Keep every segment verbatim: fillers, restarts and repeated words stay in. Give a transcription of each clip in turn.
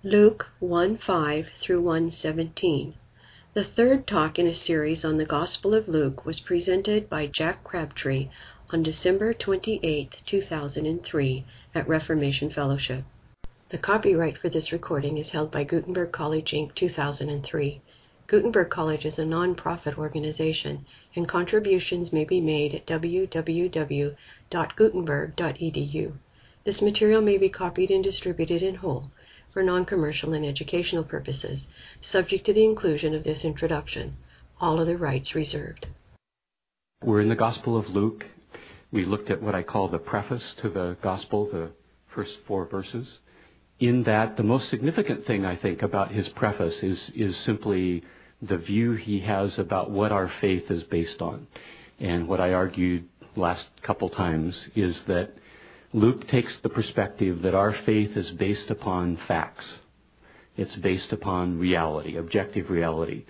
Luke one five through one seventeen. The third talk in a series on the Gospel of Luke was presented by Jack Crabtree on December twenty-eighth, two thousand three at Reformation Fellowship. The copyright for this recording is held by Gutenberg College, Incorporated two thousand three. Gutenberg College is a non-profit organization, and contributions may be made at w w w dot gutenberg dot e d u. This material may be copied and distributed in whole for non-commercial and educational purposes, subject to the inclusion of this introduction. All other rights reserved. We're in the Gospel of Luke. We looked at what I call the preface to the Gospel, the first four verses. In that, the most significant thing, I think, about his preface is, is simply the view he has about what our faith is based on. And what I argued last couple times is that Luke takes the perspective that our faith is based upon facts. It's based upon reality, objective reality.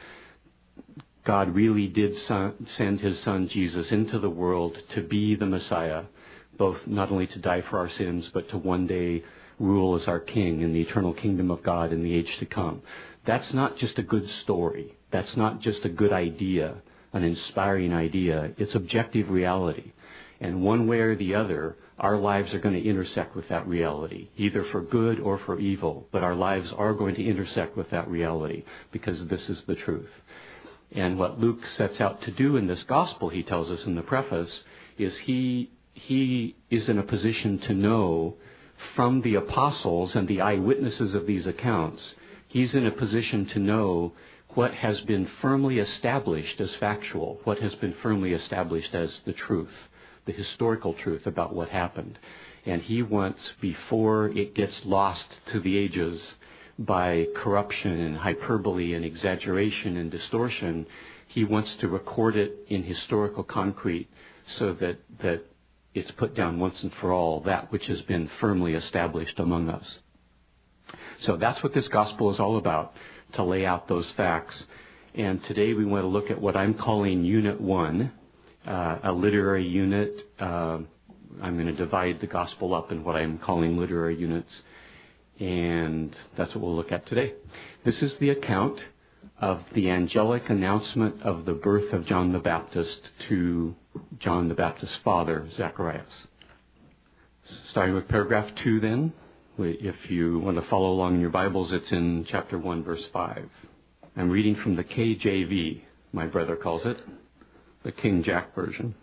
God really did son, send his son Jesus into the world to be the Messiah, both not only to die for our sins, but to one day rule as our king in the eternal kingdom of God in the age to come. That's not just a good story. That's not just a good idea, an inspiring idea. It's objective reality. And one way or the other, our lives are going to intersect with that reality, either for good or for evil. But our lives are going to intersect with that reality because this is the truth. And what Luke sets out to do in this gospel, he tells us in the preface, is he he is in a position to know from the apostles and the eyewitnesses of these accounts, he's in a position to know what has been firmly established as factual, what has been firmly established as the truth, the historical truth about what happened. And he wants, before it gets lost to the ages by corruption and hyperbole and exaggeration and distortion, he wants to record it in historical concrete so that, that it's put down once and for all, that which has been firmly established among us. So that's what this gospel is all about, to lay out those facts. And today we want to look at what I'm calling Unit one, uh, a literary unit. Uh, I'm going to divide the gospel up in what I'm calling literary units. And that's what we'll look at today. This is the account of the angelic announcement of the birth of John the Baptist to John the Baptist's father, Zacharias. Starting with paragraph two then. If you want to follow along in your Bibles, it's in chapter one, verse five. I'm reading from the K J V, my brother calls it, the King Jack version.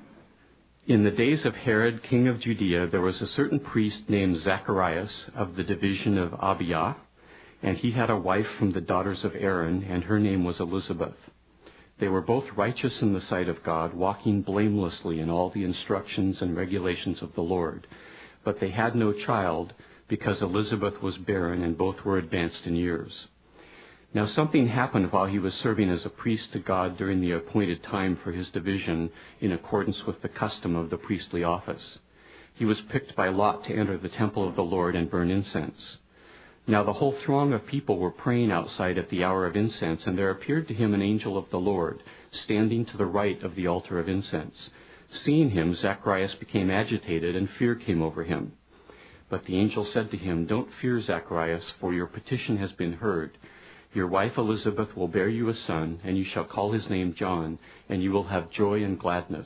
In the days of Herod, king of Judea, there was a certain priest named Zacharias of the division of Abijah, and he had a wife from the daughters of Aaron, and her name was Elizabeth. They were both righteous in the sight of God, walking blamelessly in all the instructions and regulations of the Lord. But they had no child, because Elizabeth was barren, and both were advanced in years. Now something happened while he was serving as a priest to God during the appointed time for his division, in accordance with the custom of the priestly office. He was picked by lot to enter the temple of the Lord and burn incense. Now the whole throng of people were praying outside at the hour of incense, and there appeared to him an angel of the Lord, standing to the right of the altar of incense. Seeing him, Zacharias became agitated, and fear came over him. But the angel said to him, "Don't fear, Zacharias, for your petition has been heard. Your wife Elizabeth will bear you a son, and you shall call his name John, and you will have joy and gladness.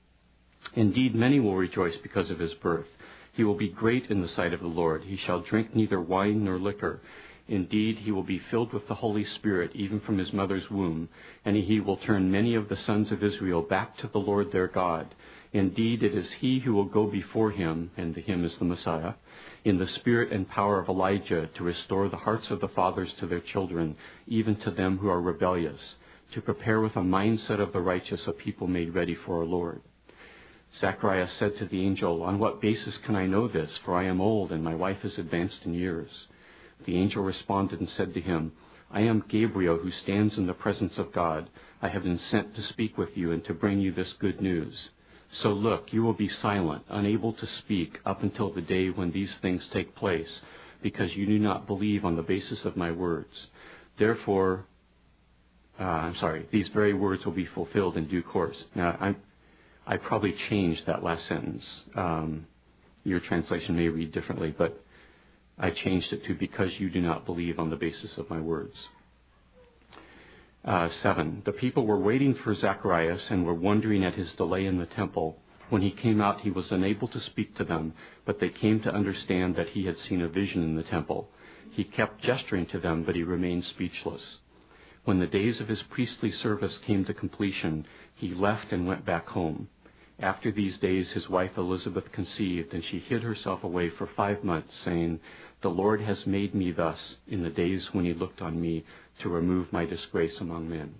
Indeed, many will rejoice because of his birth. He will be great in the sight of the Lord. He shall drink neither wine nor liquor. Indeed, he will be filled with the Holy Spirit, even from his mother's womb, and he will turn many of the sons of Israel back to the Lord their God. Indeed, it is he who will go before him," and the him is the Messiah, "in the spirit and power of Elijah, to restore the hearts of the fathers to their children, even to them who are rebellious, to prepare with a mindset of the righteous a people made ready for our Lord." Zacharias said to the angel, "On what basis can I know this? For I am old, and my wife is advanced in years." The angel responded and said to him, "I am Gabriel, who stands in the presence of God. I have been sent to speak with you and to bring you this good news. So look, you will be silent, unable to speak, up until the day when these things take place, because you do not believe on the basis of my words. Therefore, uh, I'm sorry, these very words will be fulfilled in due course." Now, I'm, I probably changed that last sentence. Um, your translation may read differently, but I changed it to because you do not believe on the basis of my words. Uh, seven, the people were waiting for Zacharias and were wondering at his delay in the temple. When he came out, he was unable to speak to them, but they came to understand that he had seen a vision in the temple. He kept gesturing to them, but he remained speechless. When the days of his priestly service came to completion, he left and went back home. After these days, his wife Elizabeth conceived, and she hid herself away for five months, saying, "The Lord has made me thus in the days when he looked on me to remove my disgrace among men."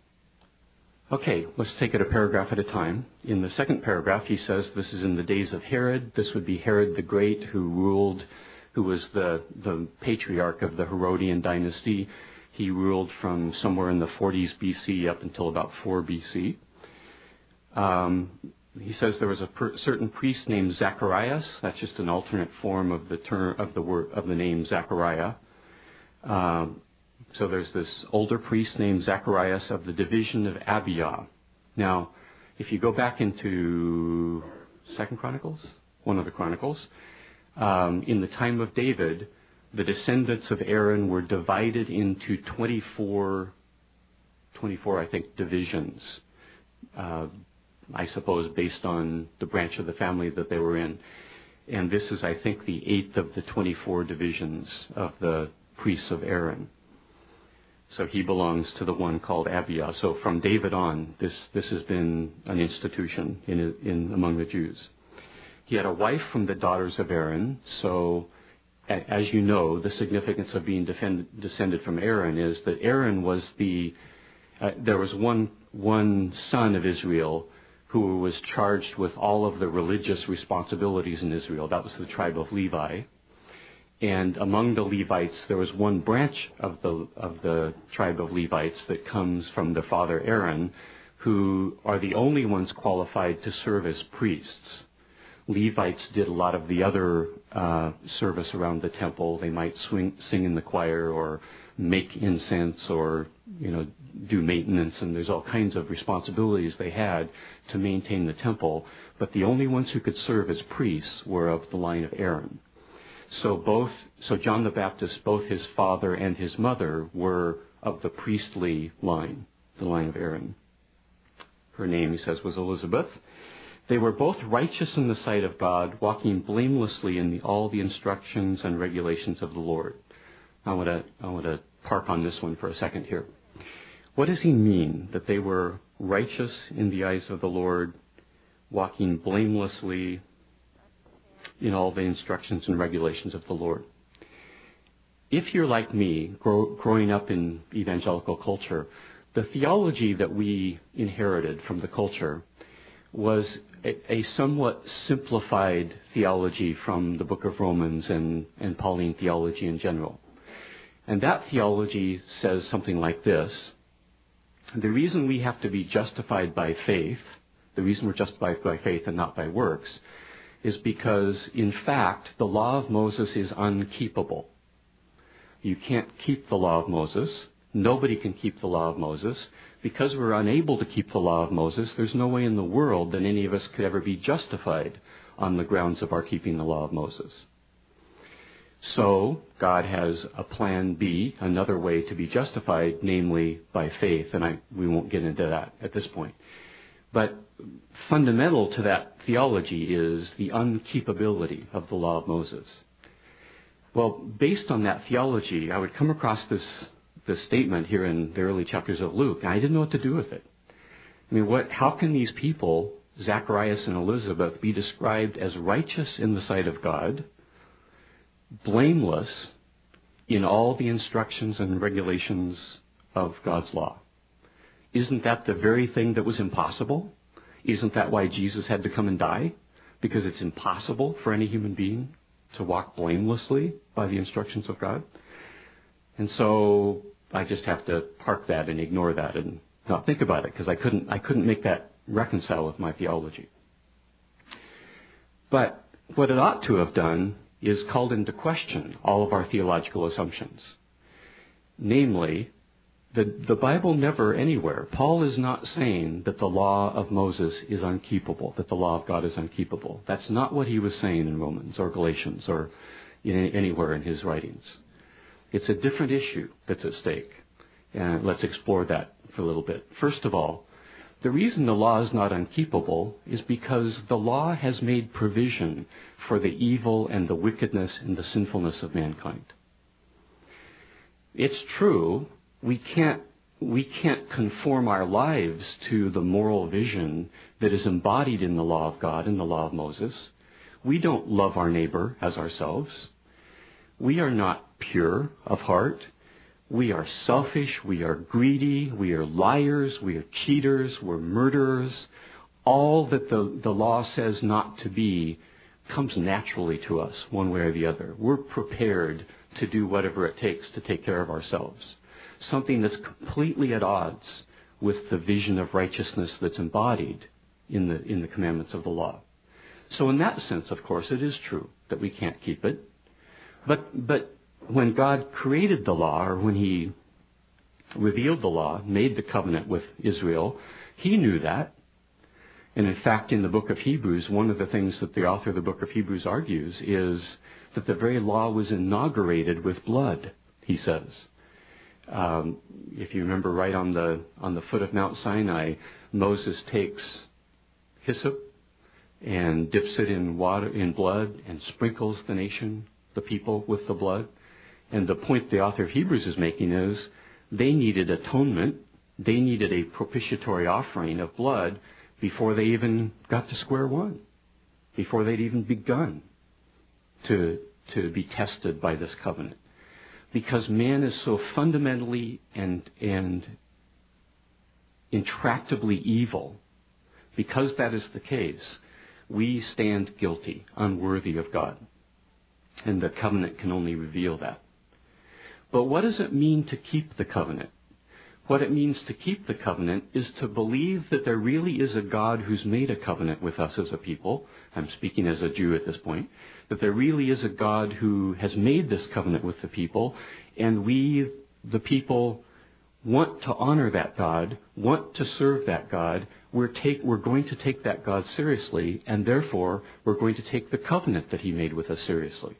Okay, let's take it a paragraph at a time. In the second paragraph, he says this is in the days of Herod. This would be Herod the Great, who ruled, who was the, the patriarch of the Herodian dynasty. He ruled from somewhere in the forties B C up until about four B C. Um, he says there was a per, certain priest named Zacharias. That's just an alternate form of the term of the word of the name Zachariah. Um, so there's this older priest named Zacharias of the division of Abia. Now, if you go back into Second Chronicles, one of the Chronicles, um, in the time of David, the descendants of Aaron were divided into twenty-four, twenty-four, I think, divisions. Uh, I suppose based on the branch of the family that they were in. And this is, I think, the eighth of the twenty-four divisions of the priests of Aaron. So he belongs to the one called Abia. So from David on, this, this has been an institution in, in among the Jews. He had a wife from the daughters of Aaron. So as you know, the significance of being defend, descended from Aaron is that Aaron was the, uh, there was one, one son of Israel who was charged with all of the religious responsibilities in Israel. That was the tribe of Levi. And among the Levites, there was one branch of the of the tribe of Levites that comes from the father Aaron, who are the only ones qualified to serve as priests. Levites did a lot of the other uh, service around the temple. They might swing, sing in the choir or make incense or, you know, do maintenance, and there's all kinds of responsibilities they had to maintain the temple. But the only ones who could serve as priests were of the line of Aaron. So both, so John the Baptist, both his father and his mother were of the priestly line, the line of Aaron. Her name, he says, was Elizabeth. They were both righteous in the sight of God, walking blamelessly in the, all the instructions and regulations of the Lord. I want to I want to park on this one for a second here. What does he mean that they were righteous in the eyes of the Lord, walking blamelessly in all the instructions and regulations of the Lord? If you're like me, grow, growing up in evangelical culture, the theology that we inherited from the culture was a, a somewhat simplified theology from the book of Romans and, and Pauline theology in general. And that theology says something like this: the reason we have to be justified by faith, the reason we're justified by faith and not by works, is because, in fact, the law of Moses is unkeepable. You can't keep the law of Moses. Nobody can keep the law of Moses. Because we're unable to keep the law of Moses, there's no way in the world that any of us could ever be justified on the grounds of our keeping the law of Moses. So God has a plan B, another way to be justified, namely by faith, and I, we won't get into that at this point. But fundamental to that theology is the unkeepability of the law of Moses. Well, based on that theology, I would come across this, this statement here in the early chapters of Luke, and I didn't know what to do with it. I mean, what? How can these people, Zacharias and Elizabeth, be described as righteous in the sight of God, blameless in all the instructions and regulations of God's law? Isn't that the very thing that was impossible? Isn't that why Jesus had to come and die? Because it's impossible for any human being to walk blamelessly by the instructions of God. And so I just have to park that and ignore that and not think about it, because I couldn't I couldn't make that reconcile with my theology. But what it ought to have done is called into question all of our theological assumptions. Namely, the, the Bible never anywhere, Paul is not saying that the law of Moses is unkeepable, that the law of God is unkeepable. That's not what he was saying in Romans or Galatians or in, anywhere in his writings. It's a different issue that's at stake. And let's explore that for a little bit. First of all, the reason the law is not unkeepable is because the law has made provision for the evil and the wickedness and the sinfulness of mankind. It's true, we can't we can't conform our lives to the moral vision that is embodied in the law of God and the law of Moses. We don't love our neighbor as ourselves. We are not pure of heart. We are selfish. We are greedy. We are liars. We are cheaters. We're murderers. All that the, the law says not to be comes naturally to us one way or the other. We're prepared to do whatever it takes to take care of ourselves. Something that's completely at odds with the vision of righteousness that's embodied in the in the commandments of the law. So in that sense, of course, it is true that we can't keep it. But but when God created the law, or when he revealed the law, made the covenant with Israel, he knew that. And in fact, in the book of Hebrews, one of the things that the author of the book of Hebrews argues is that the very law was inaugurated with blood, he says. Um, if you remember, right on the on the foot of Mount Sinai, Moses takes hyssop and dips it in water, in blood, and sprinkles the nation, the people, with the blood. And the point the author of Hebrews is making is they needed atonement. They needed a propitiatory offering of blood before they even got to square one, before they'd even begun to to be tested by this covenant. Because man is so fundamentally and and intractably evil, because that is the case, we stand guilty, unworthy of God. And the covenant can only reveal that. But what does it mean to keep the covenant? What it means to keep the covenant is to believe that there really is a God who's made a covenant with us as a people. I'm speaking as a Jew at this point. That there really is a God who has made this covenant with the people, and we, the people, want to honor that God, want to serve that God. We're, take, we're going to take that God seriously, and therefore we're going to take the covenant that he made with us seriously.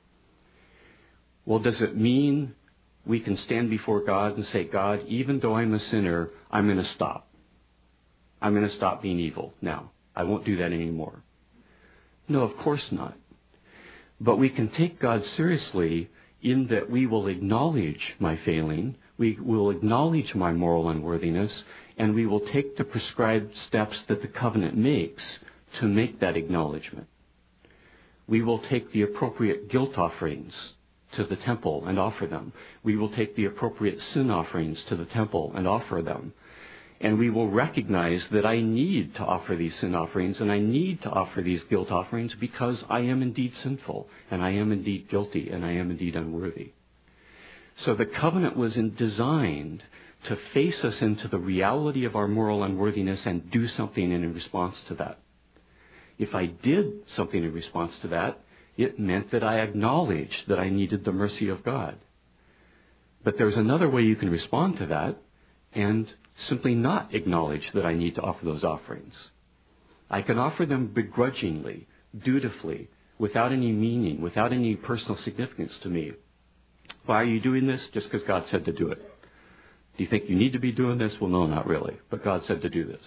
Well, does it mean we can stand before God and say, God, even though I'm a sinner, I'm going to stop. I'm going to stop being evil now. I won't do that anymore. No, of course not. But we can take God seriously in that we will acknowledge my failing, we will acknowledge my moral unworthiness, and we will take the prescribed steps that the covenant makes to make that acknowledgement. We will take the appropriate guilt offerings to the temple and offer them. We will take the appropriate sin offerings to the temple and offer them. And we will recognize that I need to offer these sin offerings and I need to offer these guilt offerings because I am indeed sinful and I am indeed guilty and I am indeed unworthy. So the covenant was in designed to face us into the reality of our moral unworthiness and do something in response to that. If I did something in response to that, it meant that I acknowledged that I needed the mercy of God. But there's another way you can respond to that and simply not acknowledge that I need to offer those offerings. I can offer them begrudgingly, dutifully, without any meaning, without any personal significance to me. Why are you doing this? Just because God said to do it. Do you think you need to be doing this? Well, no, not really. But God said to do this.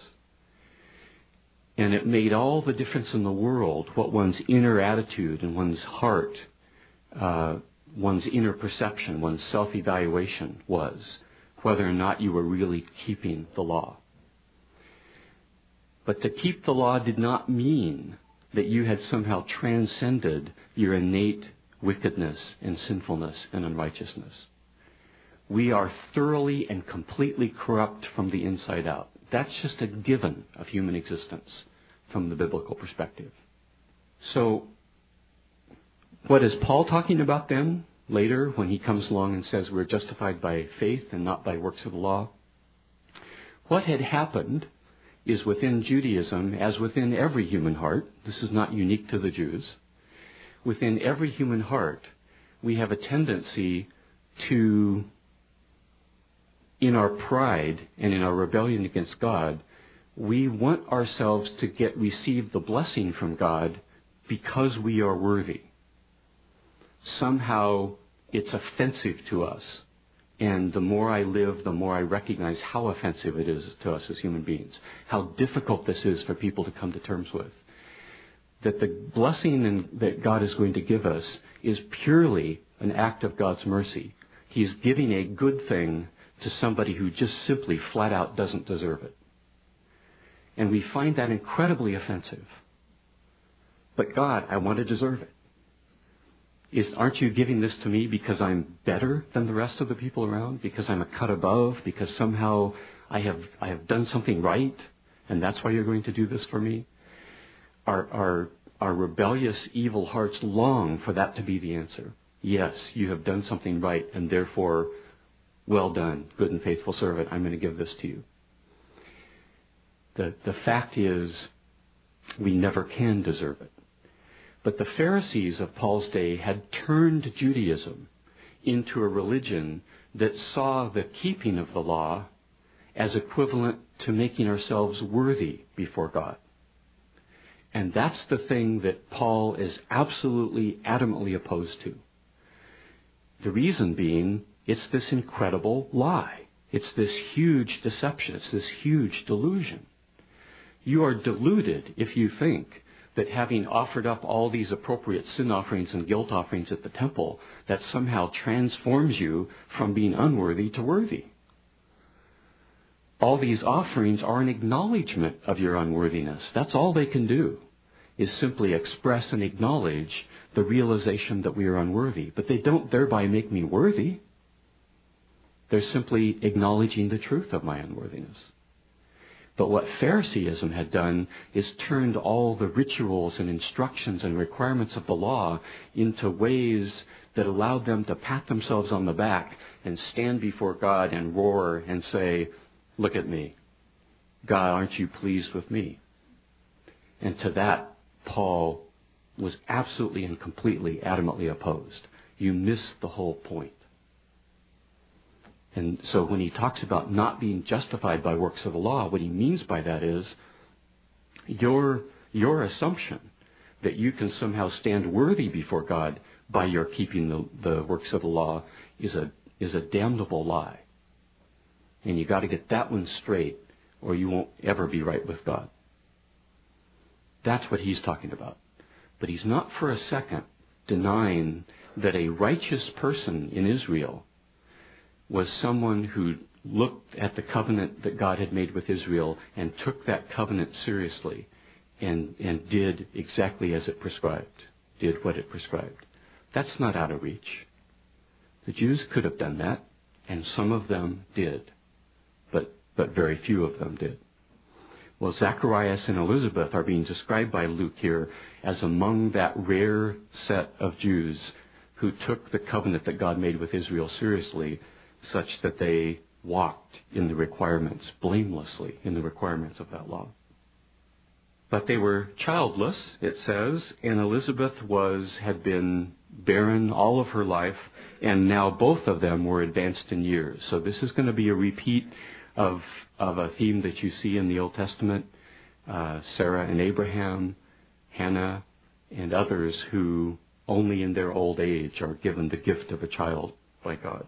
And it made all the difference in the world what one's inner attitude and one's heart, uh, one's inner perception, one's self-evaluation was, whether or not you were really keeping the law. But to keep the law did not mean that you had somehow transcended your innate wickedness and sinfulness and unrighteousness. We are thoroughly and completely corrupt from the inside out. That's just a given of human existence from the biblical perspective. So, what is Paul talking about then, later, when he comes along and says we're justified by faith and not by works of the law? What had happened is within Judaism, as within every human heart, this is not unique to the Jews, within every human heart, we have a tendency to, in our pride and in our rebellion against God, we want ourselves to get receive the blessing from God because we are worthy. somehow it's offensive to us. And the more I live, the more I recognize how offensive it is to us as human beings, how difficult this is for people to come to terms with. That the blessing in, that God is going to give us is purely an act of God's mercy. He's giving a good thing to somebody who just simply flat out doesn't deserve it. And we find that incredibly offensive. But God, I want to deserve it. Is, aren't you giving this to me because I'm better than the rest of the people around? Because I'm a cut above? Because somehow I have I have done something right? And that's why you're going to do this for me? Our, our, our rebellious, evil hearts long for that to be the answer. Yes, you have done something right, and therefore, well done, good and faithful servant, I'm going to give this to you. The, the fact is, we never can deserve it. But the Pharisees of Paul's day had turned Judaism into a religion that saw the keeping of the law as equivalent to making ourselves worthy before God. And that's the thing that Paul is absolutely, adamantly opposed to. The reason being, it's this incredible lie. It's this huge deception. It's this huge delusion. You are deluded if you think that having offered up all these appropriate sin offerings and guilt offerings at the temple, that somehow transforms you from being unworthy to worthy. All these offerings are an acknowledgement of your unworthiness. That's all they can do, is simply express and acknowledge the realization that we are unworthy. But they don't thereby make me worthy. They're simply acknowledging the truth of my unworthiness. But what Phariseeism had done is turned all the rituals and instructions and requirements of the law into ways that allowed them to pat themselves on the back and stand before God and roar and say, look at me. God, aren't you pleased with me? And to that, Paul was absolutely and completely, adamantly opposed. You miss the whole point. And so when he talks about not being justified by works of the law, what he means by that is your, your assumption that you can somehow stand worthy before God by your keeping the, the works of the law is a, is a damnable lie. And you got to get that one straight, or you won't ever be right with God. That's what he's talking about. But he's not for a second denying that a righteous person in Israel was someone who looked at the covenant that God had made with Israel and took that covenant seriously and, and did exactly as it prescribed, did what it prescribed. That's not out of reach. The Jews could have done that, and some of them did, but, but very few of them did. Well, Zacharias and Elizabeth are being described by Luke here as among that rare set of Jews who took the covenant that God made with Israel seriously, such that they walked in the requirements, blamelessly in the requirements of that law. But they were childless, it says, and Elizabeth was had been barren all of her life, and now both of them were advanced in years. So this is going to be a repeat of, of a theme that you see in the Old Testament, uh, Sarah and Abraham, Hannah, and others who only in their old age are given the gift of a child by God.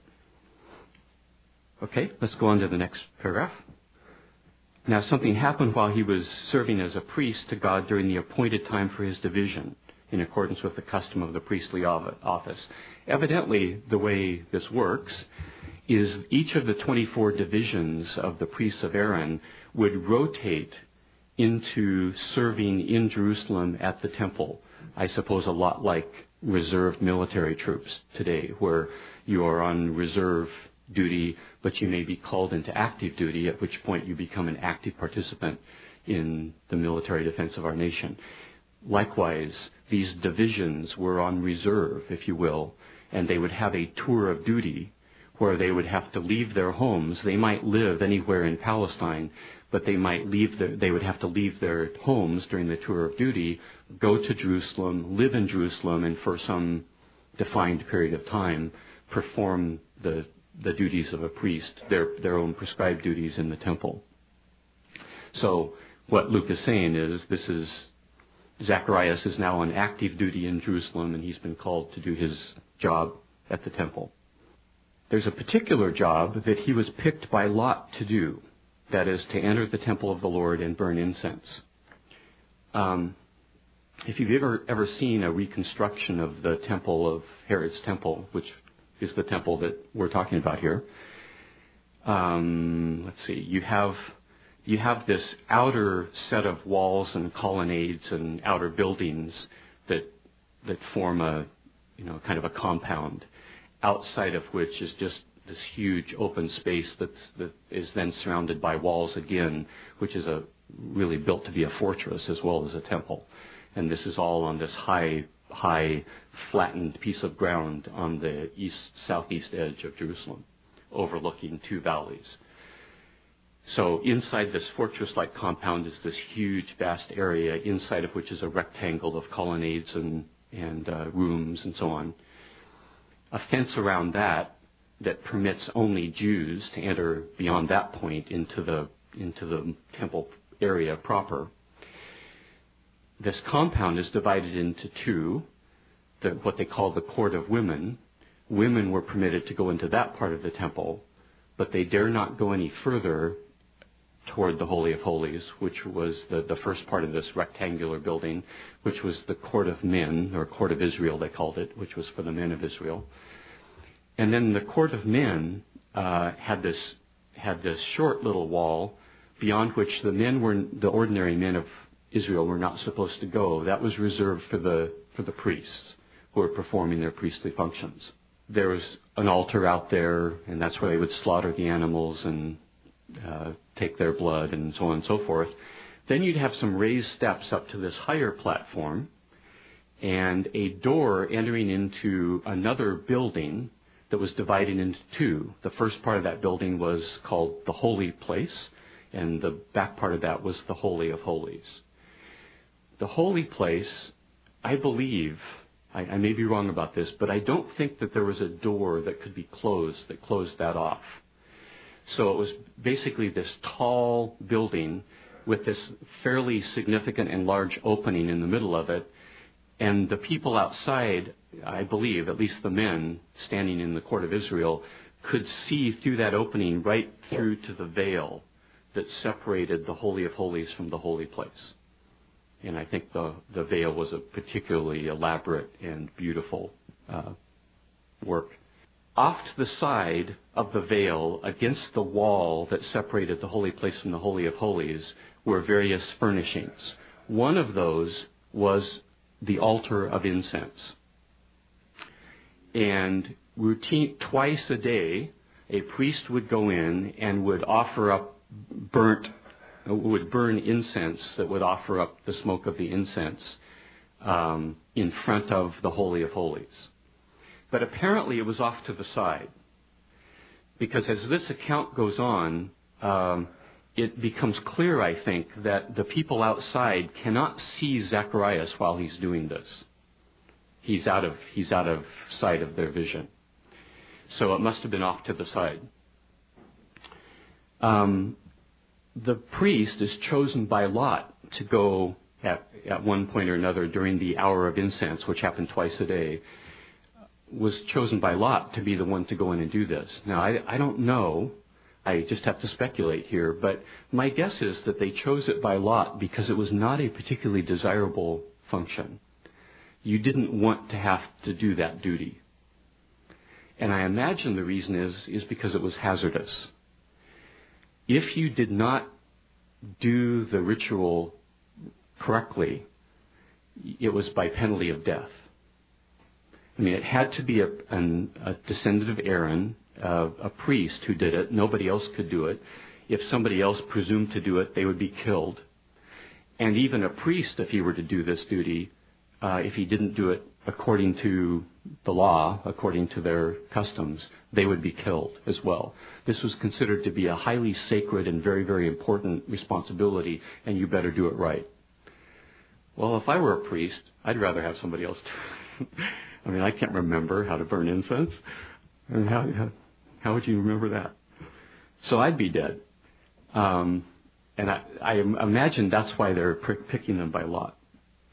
Okay, let's go on to the next paragraph. Now, something happened while he was serving as a priest to God during the appointed time for his division, in accordance with the custom of the priestly office. Evidently, the way this works is each of the twenty-four divisions of the priests of Aaron would rotate into serving in Jerusalem at the temple. I suppose a lot like reserve military troops today, where you are on reserve duty, but you may be called into active duty, at which point you become an active participant in the military defense of our nation. Likewise, these divisions were on reserve, if you will, and they would have a tour of duty where they would have to leave their homes. They might live anywhere in Palestine, but they might leave their, they would have to leave their homes during the tour of duty, go to Jerusalem, live in Jerusalem, and for some defined period of time perform the the duties of a priest, their their own prescribed duties in the temple. So what Luke is saying is this is Zacharias is now on active duty in Jerusalem, and he's been called to do his job at the temple. There's a particular job that he was picked by lot to do, that is, to enter the temple of the Lord and burn incense. Um, if you've ever ever seen a reconstruction of the temple of Herod's temple, which is the temple that we're talking about here, um, let's see, you have you have this outer set of walls and colonnades and outer buildings that that form a you know kind of a compound, outside of which is just this huge open space that's, that is then surrounded by walls again, which is a really built to be a fortress as well as a temple. And this is all on this high, high, flattened piece of ground on the east, southeast edge of Jerusalem, overlooking two valleys. So inside this fortress-like compound is this huge, vast area, inside of which is a rectangle of colonnades and, and uh, rooms and so on. A fence around that that permits only Jews to enter beyond that point into the into the temple area proper. This compound is divided into two, the, what they call the court of women. Women were permitted to go into that part of the temple, but they dare not go any further toward the Holy of Holies, which was the, the first part of this rectangular building, which was the court of men, or court of Israel they called it, which was for the men of Israel. And then the court of men uh, had this had this short little wall beyond which the men were the ordinary men of Israel were not supposed to go. That was reserved for the for the priests who were performing their priestly functions. There was an altar out there, and that's where they would slaughter the animals and uh, take their blood and so on and so forth. Then you'd have some raised steps up to this higher platform, and a door entering into another building that was divided into two. The first part of that building was called the Holy Place, and the back part of that was the Holy of Holies. The Holy Place, I believe, I, I may be wrong about this, but I don't think that there was a door that could be closed that closed that off. So it was basically this tall building with this fairly significant and large opening in the middle of it, and the people outside, I believe, at least the men standing in the court of Israel, could see through that opening right through to the veil that separated the Holy of Holies from the holy place. And I think the, the veil was a particularly elaborate and beautiful uh, work. Off to the side of the veil, against the wall that separated the holy place from the Holy of Holies, were various furnishings. One of those was the altar of incense. And routine, twice a day, a priest would go in and would offer up burnt, would burn incense that would offer up the smoke of the incense um, in front of the Holy of Holies. But apparently it was off to the side, because as this account goes on, um, it becomes clear, I think, that the people outside cannot see Zacharias while he's doing this. He's out of he's out of sight of their vision. So it must have been off to the side. Um, the priest is chosen by lot to go at, at one point or another during the hour of incense, which happened twice a day, was chosen by lot to be the one to go in and do this. Now, I, I don't know. I just have to speculate here, but my guess is that they chose it by lot because it was not a particularly desirable function. You didn't want to have to do that duty. And I imagine the reason is, is because it was hazardous. If you did not do the ritual correctly, it was by penalty of death. I mean, it had to be a, an, a descendant of Aaron, uh, a priest who did it. Nobody else could do it. If somebody else presumed to do it, they would be killed. And even a priest, if he were to do this duty, uh, if he didn't do it according to the law, according to their customs, they would be killed as well. This was considered to be a highly sacred and very, very important responsibility, and you better do it right. Well, if I were a priest, I'd rather have somebody else do it. I mean, I can't remember how to burn incense. I mean, how, how, how would you remember that? So I'd be dead. Um, and I, I imagine that's why they're picking them by lot.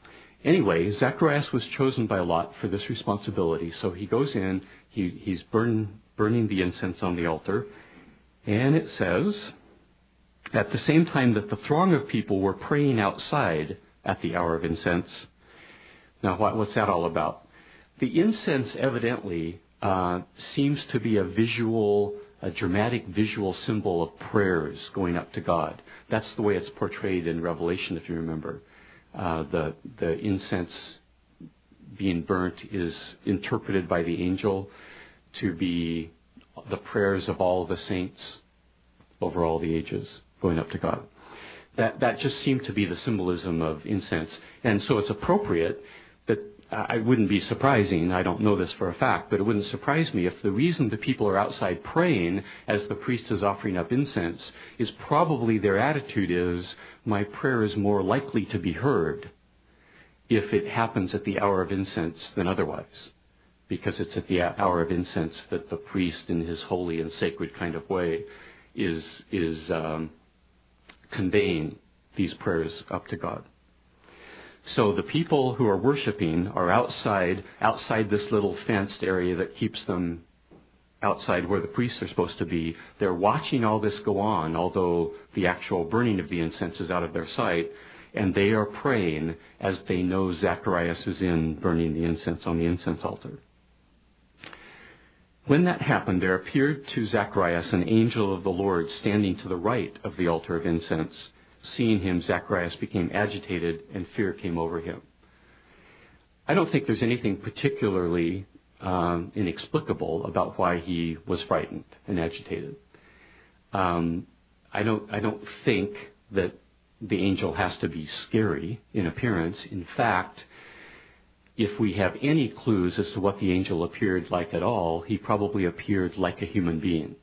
Anyway, Zacharias was chosen by Lot for this responsibility. So he goes in, he, he's burn, burning the incense on the altar. And it says, at the same time that the throng of people were praying outside at the hour of incense. Now, what, what's that all about? The incense evidently uh, seems to be a visual, a dramatic visual symbol of prayers going up to God. That's the way it's portrayed in Revelation, if you remember. Uh, the the incense being burnt is interpreted by the angel to be the prayers of all the saints over all the ages going up to God. That that just seemed to be the symbolism of incense. And so it's appropriate that I wouldn't be surprising, I don't know this for a fact, but it wouldn't surprise me if the reason the people are outside praying as the priest is offering up incense is probably their attitude is, my prayer is more likely to be heard if it happens at the hour of incense than otherwise. Because it's at the hour of incense that the priest in his holy and sacred kind of way is, is um, conveying these prayers up to God. So the people who are worshiping are outside, outside this little fenced area that keeps them outside where the priests are supposed to be. They're watching all this go on, although the actual burning of the incense is out of their sight, and they are praying as they know Zacharias is in burning the incense on the incense altar. When that happened, there appeared to Zacharias an angel of the Lord standing to the right of the altar of incense. Seeing him, Zacharias became agitated, and fear came over him. I don't think there's anything particularly um, inexplicable about why he was frightened and agitated. Um, I don't. I don't think that the angel has to be scary in appearance. In fact, if we have any clues as to what the angel appeared like at all, he probably appeared like a human being.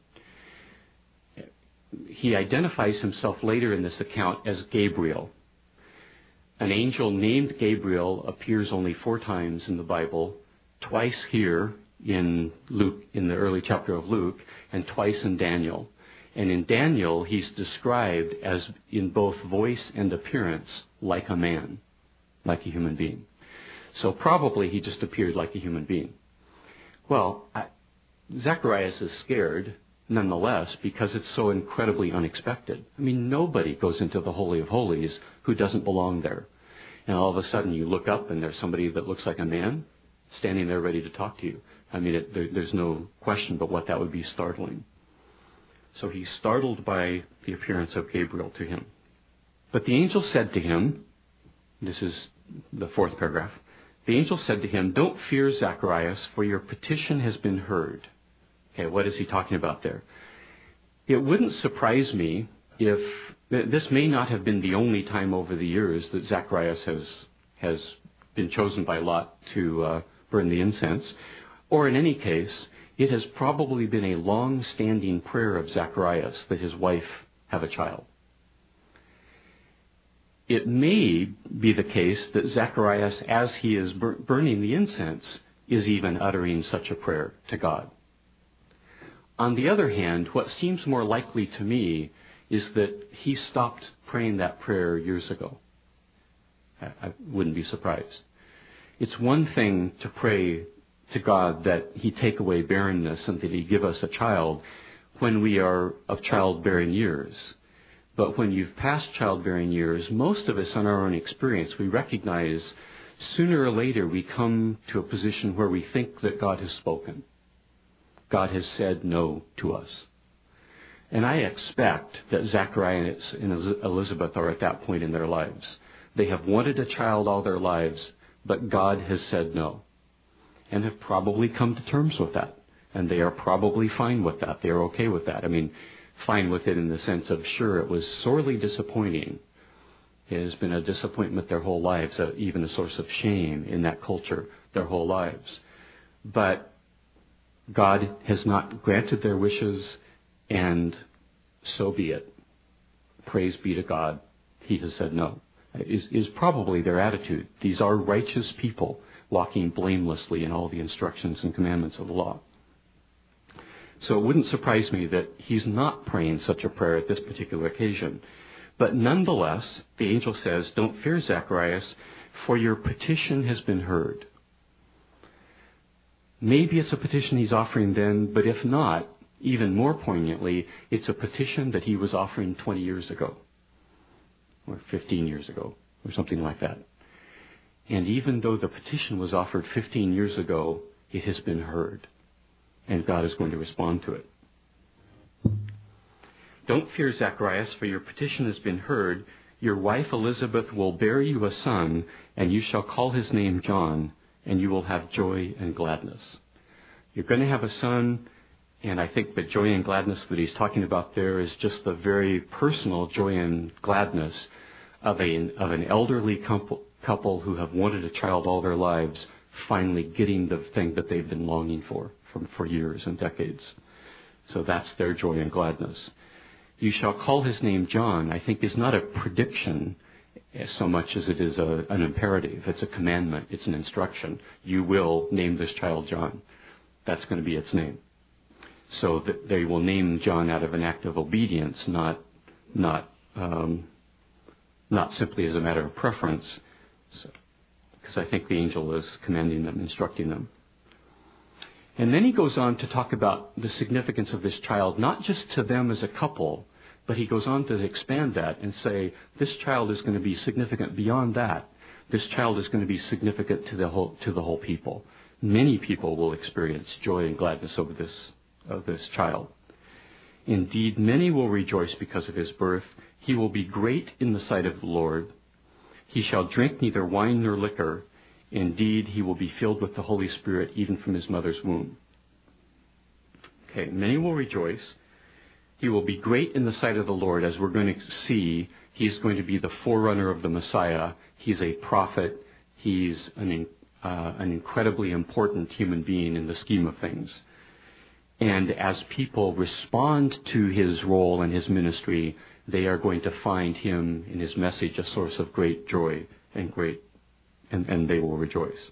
He identifies himself later in this account as Gabriel. An angel named Gabriel appears only four times in the Bible, twice here in Luke, in the early chapter of Luke, and twice in Daniel. And in Daniel, he's described as, in both voice and appearance, like a man, like a human being. So probably he just appeared like a human being. Well, I, Zacharias is scared, nonetheless, because it's so incredibly unexpected. I mean, nobody goes into the Holy of Holies who doesn't belong there. And all of a sudden you look up and there's somebody that looks like a man standing there ready to talk to you. I mean, it, there, there's no question but what that would be startling. So he's startled by the appearance of Gabriel to him. But the angel said to him, this is the fourth paragraph, the angel said to him, "Don't fear, Zacharias, for your petition has been heard." Okay, what is he talking about there? It wouldn't surprise me if this may not have been the only time over the years that Zacharias has has been chosen by Lot to uh, burn the incense, or in any case, it has probably been a long-standing prayer of Zacharias that his wife have a child. It may be the case that Zacharias, as he is bur- burning the incense, is even uttering such a prayer to God. On the other hand, what seems more likely to me is that he stopped praying that prayer years ago. I wouldn't be surprised. It's one thing to pray to God that he take away barrenness and that he give us a child when we are of childbearing years. But when you've passed childbearing years, most of us on our own experience, we recognize sooner or later we come to a position where we think that God has spoken. God has said no to us. And I expect that Zachariah and Elizabeth are at that point in their lives. They have wanted a child all their lives, but God has said no, and have probably come to terms with that. And they are probably fine with that. They are okay with that. I mean, fine with it in the sense of, sure, it was sorely disappointing. It has been a disappointment their whole lives, uh, even a source of shame in that culture their whole lives. But God has not granted their wishes, and so be it. Praise be to God. He has said no. Is, is probably their attitude. These are righteous people walking blamelessly in all the instructions and commandments of the law. So it wouldn't surprise me that he's not praying such a prayer at this particular occasion. But nonetheless, the angel says, "Don't fear, Zacharias, for your petition has been heard. Maybe it's a petition he's offering then, but if not, even more poignantly, it's a petition that he was offering twenty years ago, or fifteen years ago, or something like that. And even though the petition was offered fifteen years ago, it has been heard, and God is going to respond to it. Don't fear, Zacharias, for your petition has been heard. Your wife Elizabeth will bear you a son, and you shall call his name John, and you will have joy and gladness. You're going to have a son, and I think the joy and gladness that he's talking about there is just the very personal joy and gladness of, a, of an elderly couple, couple who have wanted a child all their lives, finally getting the thing that they've been longing for, for, for years and decades. So that's their joy and gladness. You shall call his name John, I think, is not a prediction so much as it is a, an imperative. It's a commandment. It's an instruction. You will name this child John. That's going to be its name. So that they will name John out of an act of obedience, not not um, not simply as a matter of preference. So, because I think the angel is commanding them, instructing them. And then he goes on to talk about the significance of this child, not just to them as a couple, but he goes on to expand that and say, this child is going to be significant beyond that. This child is going to be significant to the whole, to the whole people. Many people will experience joy and gladness over this, of this child. Indeed, many will rejoice because of his birth. He will be great in the sight of the Lord. He shall drink neither wine nor liquor. Indeed, he will be filled with the Holy Spirit even from his mother's womb. Okay, many will rejoice. He will be great in the sight of the Lord. As we're going to see, he's going to be the forerunner of the Messiah. He's a prophet. He's an, uh, an incredibly important human being in the scheme of things. And as people respond to his role and his ministry, they are going to find him in his message a source of great joy and great And, and they will rejoice.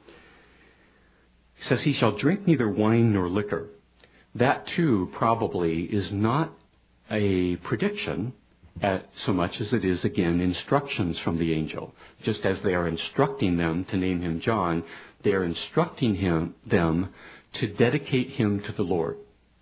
He says, he shall drink neither wine nor liquor. That too probably is not a prediction at, so much as it is, again, instructions from the angel. Just as they are instructing them to name him John, they are instructing him them to dedicate him to the Lord.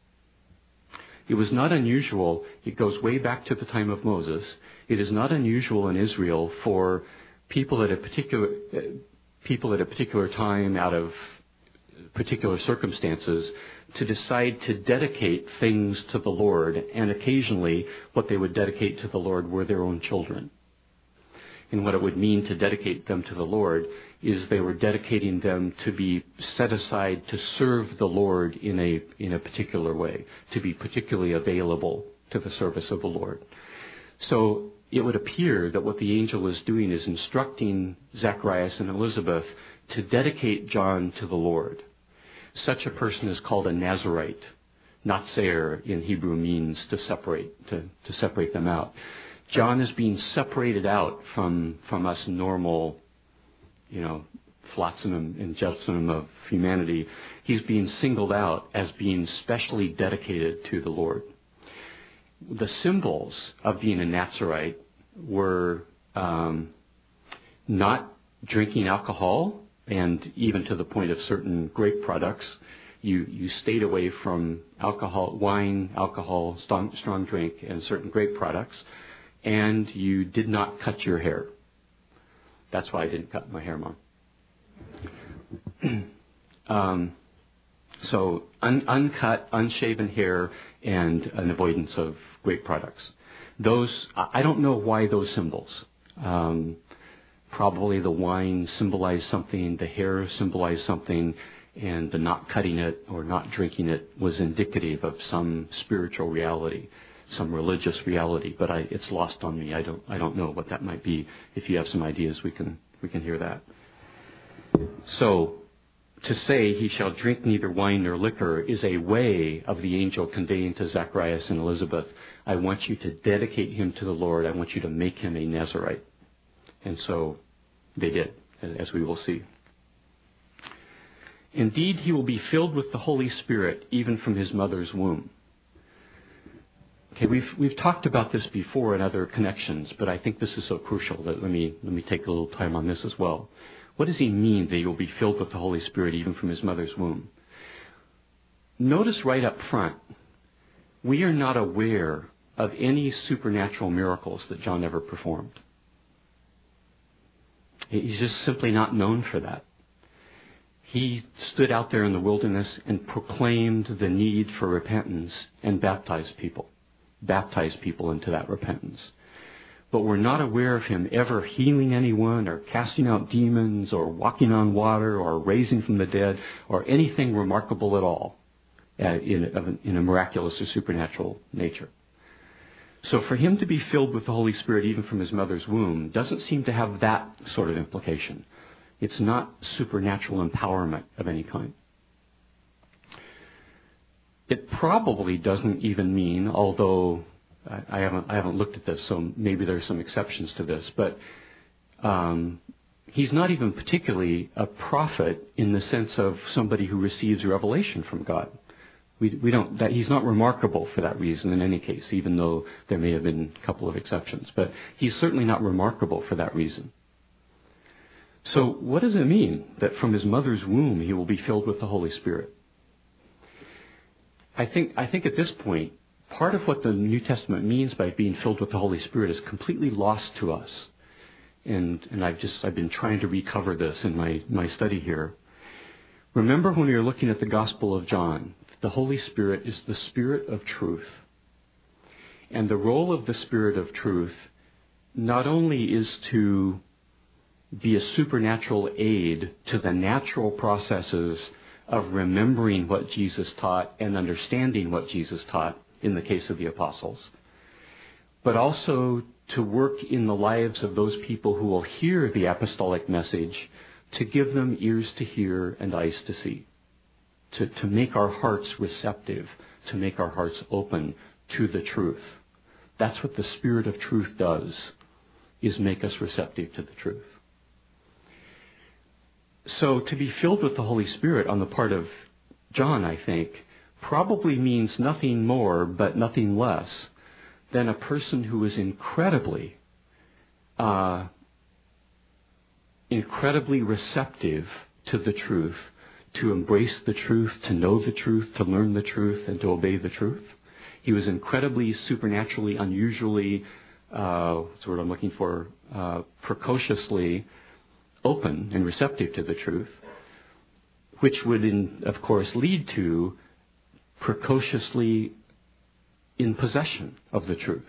It was not unusual, it goes way back to the time of Moses, it is not unusual in Israel for people at a particular uh, people at a particular time, out of particular circumstances, to decide to dedicate things to the Lord, and occasionally what they would dedicate to the Lord were their own children. And what it would mean to dedicate them to the Lord is they were dedicating them to be set aside to serve the Lord in a in a particular way, to be particularly available to the service of the Lord. So it would appear that what the angel is doing is instructing Zacharias and Elizabeth to dedicate John to the Lord. Such a person is called a Nazarite. Natser in Hebrew means to separate, to, to separate them out. John is being separated out from, from us normal, you know, flotsam and jetsam of humanity. He's being singled out as being specially dedicated to the Lord. The symbols of being a Nazarite were um, not drinking alcohol, and even to the point of certain grape products. You you stayed away from alcohol, wine, alcohol, strong, strong drink, and certain grape products, and you did not cut your hair. That's why I didn't cut my hair, Mom. um, so un, uncut, unshaven hair, and an avoidance of grape products. Those, I don't know why those symbols. Um, probably the wine symbolized something, the hair symbolized something, and the not cutting it or not drinking it was indicative of some spiritual reality, some religious reality. But I, it's lost on me. I don't, I don't know what that might be. If you have some ideas, we can, we can hear that. So, to say he shall drink neither wine nor liquor is a way of the angel conveying to Zacharias and Elizabeth, I want you to dedicate him to the Lord. I want you to make him a Nazarite. And so they did, as we will see. Indeed, he will be filled with the Holy Spirit even from his mother's womb. Okay, we've we've talked about this before in other connections, but I think this is so crucial that let me let me take a little time on this as well. What does he mean that you'll be filled with the Holy Spirit even from his mother's womb? Notice right up front, we are not aware of any supernatural miracles that John ever performed. He's just simply not known for that. He stood out there in the wilderness and proclaimed the need for repentance and baptized people, baptized people into that repentance. But we're not aware of him ever healing anyone or casting out demons or walking on water or raising from the dead or anything remarkable at all uh, in, in a miraculous or supernatural nature. So for him to be filled with the Holy Spirit even from his mother's womb doesn't seem to have that sort of implication. It's not supernatural empowerment of any kind. It probably doesn't even mean, although I haven't I haven't looked at this, so maybe there are some exceptions to this, but um, he's not even particularly a prophet in the sense of somebody who receives revelation from God. We, we don't, that he's not remarkable for that reason in any case, even though there may have been a couple of exceptions. But he's certainly not remarkable for that reason. So what does it mean that from his mother's womb he will be filled with the Holy Spirit? I think, I think at this point, part of what the New Testament means by being filled with the Holy Spirit is completely lost to us. And, and I've just, I've been trying to recover this in my, my study here. Remember when we were looking at the Gospel of John, the Holy Spirit is the Spirit of truth. And the role of the Spirit of truth not only is to be a supernatural aid to the natural processes of remembering what Jesus taught and understanding what Jesus taught in the case of the apostles, but also to work in the lives of those people who will hear the apostolic message, to give them ears to hear and eyes to see. To, to make our hearts receptive, to make our hearts open to the truth. That's what the Spirit of truth does, is make us receptive to the truth. So to be filled with the Holy Spirit on the part of John, I think, probably means nothing more but nothing less than a person who is incredibly, uh, incredibly receptive to the truth, to embrace the truth, to know the truth, to learn the truth, and to obey the truth. He was incredibly, supernaturally, unusually, uh, what's the word I'm looking for, uh, precociously open and receptive to the truth, which would, in, of course, lead to precociously in possession of the truth.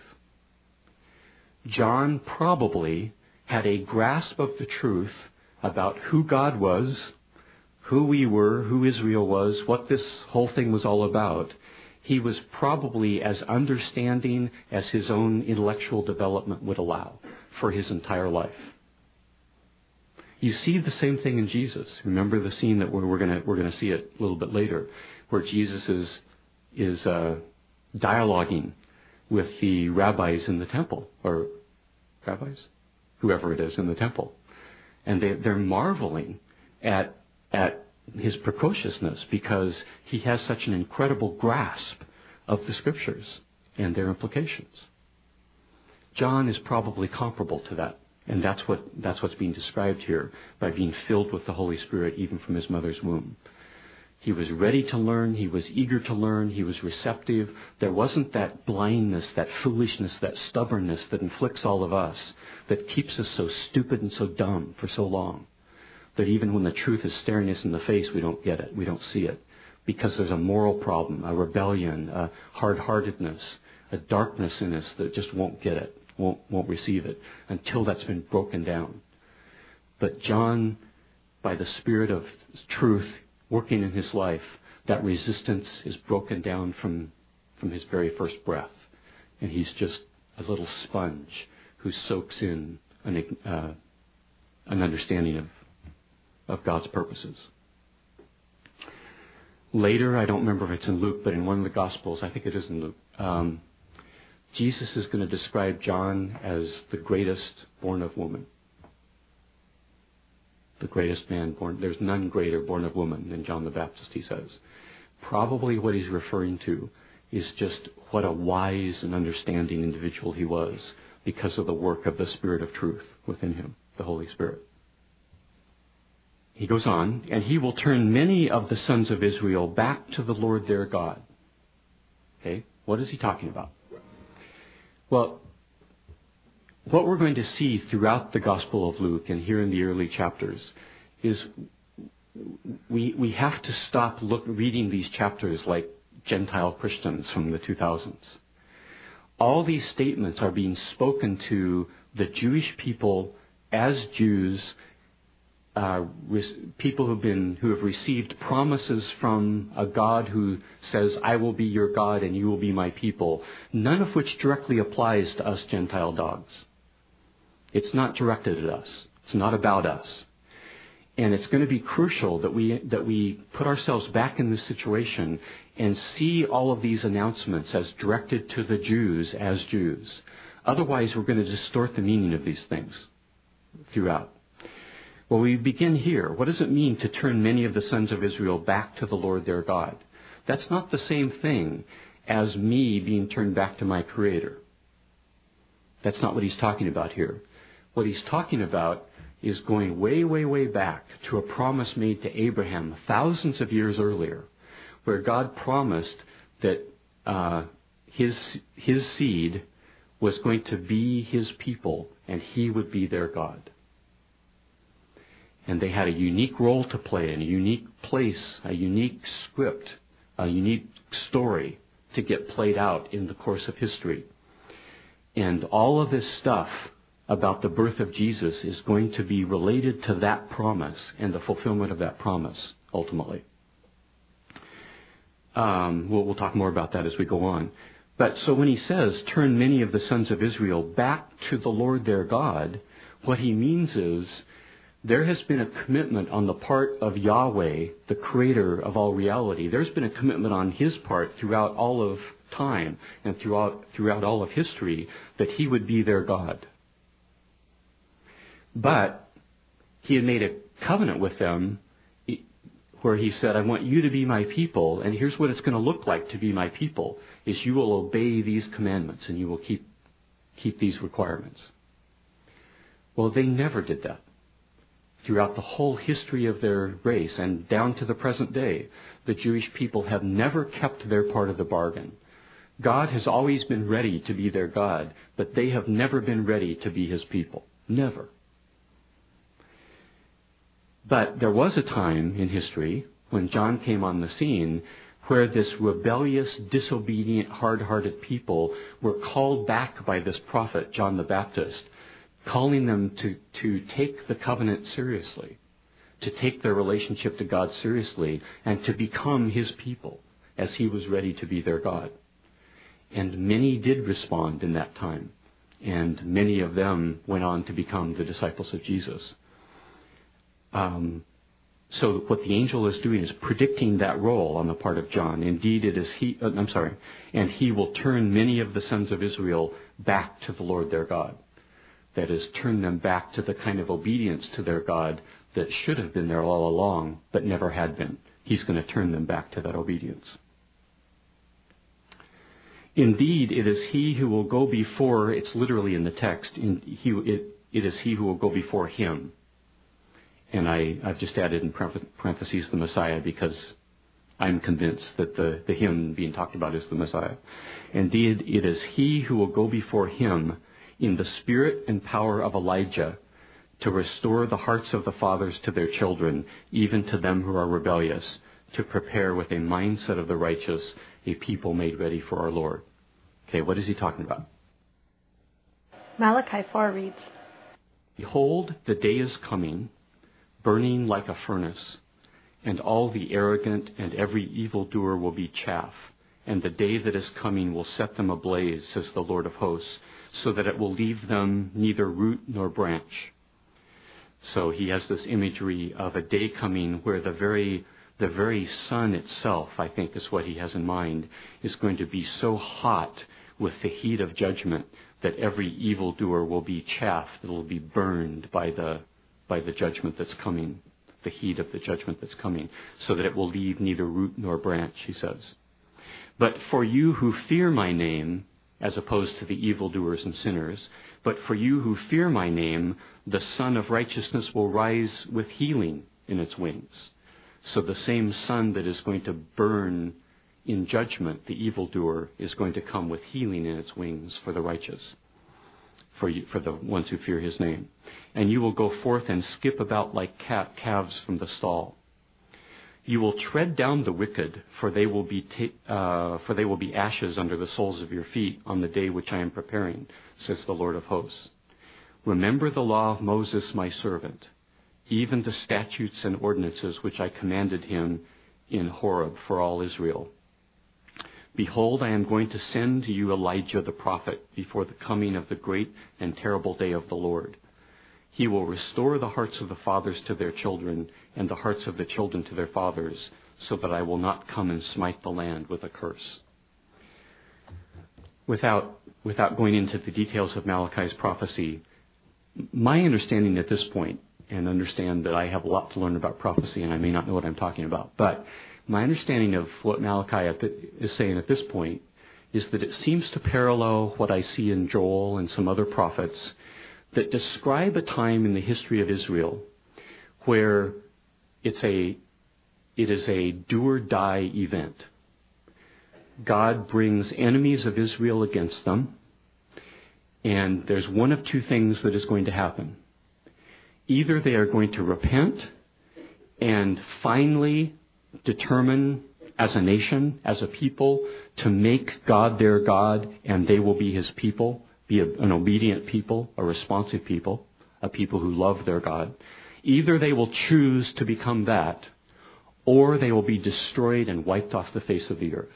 John probably had a grasp of the truth about who God was, who we were, who Israel was, what this whole thing was all about. He was probably as understanding as his own intellectual development would allow for his entire life. You see the same thing in Jesus. Remember the scene that we're, we're going we're going to see it a little bit later, where Jesus is is uh, dialoguing with the rabbis in the temple, or rabbis, whoever it is in the temple, and they, they're marveling at at his precociousness because he has such an incredible grasp of the Scriptures and their implications. John is probably comparable to that, and that's what that's what's being described here by being filled with the Holy Spirit even from his mother's womb. He was ready to learn. He was eager to learn. He was receptive. There wasn't that blindness, that foolishness, that stubbornness that inflicts all of us, that keeps us so stupid and so dumb for so long, that even when the truth is staring us in the face, we don't get it. We don't see it. Because there's a moral problem, a rebellion, a hard-heartedness, a darkness in us that just won't get it, won't, won't receive it, until that's been broken down. But John, by the Spirit of truth working in his life, that resistance is broken down from, from his very first breath. And he's just a little sponge who soaks in an, uh, an understanding of of God's purposes. Later, I don't remember if it's in Luke, but in one of the Gospels, I think it is in Luke, um, Jesus is going to describe John as the greatest born of woman. The greatest man born. There's none greater born of woman than John the Baptist, he says. Probably what he's referring to is just what a wise and understanding individual he was because of the work of the Spirit of truth within him, the Holy Spirit. He goes on, and he will turn many of the sons of Israel back to the Lord their God. Okay, what is he talking about? Well, what we're going to see throughout the Gospel of Luke and here in the early chapters is we we have to stop look, reading these chapters like Gentile Christians from the two thousands. All these statements are being spoken to the Jewish people as Jews, uh, people who've been who have received promises from a God who says, "I will be your God and you will be my people." None of which directly applies to us Gentile dogs. It's not directed at us. It's not about us. And it's going to be crucial that we that we put ourselves back in this situation and see all of these announcements as directed to the Jews as Jews. Otherwise, we're going to distort the meaning of these things throughout. Well, we begin here. What does it mean to turn many of the sons of Israel back to the Lord their God? That's not the same thing as me being turned back to my Creator. That's not what he's talking about here. What he's talking about is going way, way, way back to a promise made to Abraham thousands of years earlier, where God promised that uh, his his seed was going to be his people, and he would be their God. And they had a unique role to play, and a unique place, a unique script, a unique story to get played out in the course of history. And all of this stuff about the birth of Jesus is going to be related to that promise and the fulfillment of that promise, ultimately. Um, we'll, we'll talk more about that as we go on. But so when he says, turn many of the sons of Israel back to the Lord their God, what he means is there has been a commitment on the part of Yahweh, the creator of all reality. There's been a commitment on his part throughout all of time and throughout, throughout all of history that he would be their God. But he had made a covenant with them where he said, I want you to be my people, and here's what it's going to look like to be my people, is you will obey these commandments and you will keep keep these requirements. Well, they never did that. Throughout the whole history of their race and down to the present day, the Jewish people have never kept their part of the bargain. God has always been ready to be their God, but they have never been ready to be his people. Never. But there was a time in history when John came on the scene where this rebellious, disobedient, hard-hearted people were called back by this prophet, John the Baptist, calling them to, to take the covenant seriously, to take their relationship to God seriously, and to become his people as he was ready to be their God. And many did respond in that time, and many of them went on to become the disciples of Jesus. Um, so what the angel is doing is predicting that role on the part of John. Indeed, it is he, uh, I'm sorry, and he will turn many of the sons of Israel back to the Lord their God. That is, turn them back to the kind of obedience to their God that should have been there all along, but never had been. He's going to turn them back to that obedience. Indeed, it is he who will go before, it's literally in the text, in, he, it, it is he who will go before him. And I, I've just added in parentheses the Messiah because I'm convinced that the, the him being talked about is the Messiah. Indeed, it is he who will go before him in the spirit and power of Elijah to restore the hearts of the fathers to their children, even to them who are rebellious, to prepare with a mindset of the righteous a people made ready for our Lord. Okay, what is he talking about? Malachi four reads, Behold, the day is coming, burning like a furnace, and all the arrogant and every evildoer will be chaff, and the day that is coming will set them ablaze, says the Lord of hosts, so that it will leave them neither root nor branch. So he has this imagery of a day coming where the very the very sun itself, I think is what he has in mind, is going to be so hot with the heat of judgment that every evildoer will be chaff, that will be burned by the by the judgment that's coming, the heat of the judgment that's coming, so that it will leave neither root nor branch, he says. But for you who fear my name, as opposed to the evildoers and sinners, but for you who fear my name, the Sun of Righteousness will rise with healing in its wings. So the same sun that is going to burn in judgment the evildoer is going to come with healing in its wings for the righteous, for you, for the ones who fear his name. And you will go forth and skip about like cat, calves from the stall. You will tread down the wicked, for they will be ta- uh, for they will be ashes under the soles of your feet on the day which I am preparing, says the Lord of hosts. Remember the law of Moses my servant, even the statutes and ordinances which I commanded him in Horeb for all Israel. Behold, I am going to send to you Elijah the prophet before the coming of the great and terrible day of the Lord. He will restore the hearts of the fathers to their children and the hearts of the children to their fathers, so that I will not come and smite the land with a curse. Without, without going into the details of Malachi's prophecy, my understanding at this point, and understand that I have a lot to learn about prophecy and I may not know what I'm talking about, but my understanding of what Malachi is saying at this point is that it seems to parallel what I see in Joel and some other prophets that describe a time in the history of Israel where it's a, it is a do or die event. God brings enemies of Israel against them, and there's one of two things that is going to happen. Either they are going to repent and finally determine as a nation, as a people, to make God their God, and they will be his people, be a, an obedient people, a responsive people, a people who love their God. Either they will choose to become that, or they will be destroyed and wiped off the face of the earth.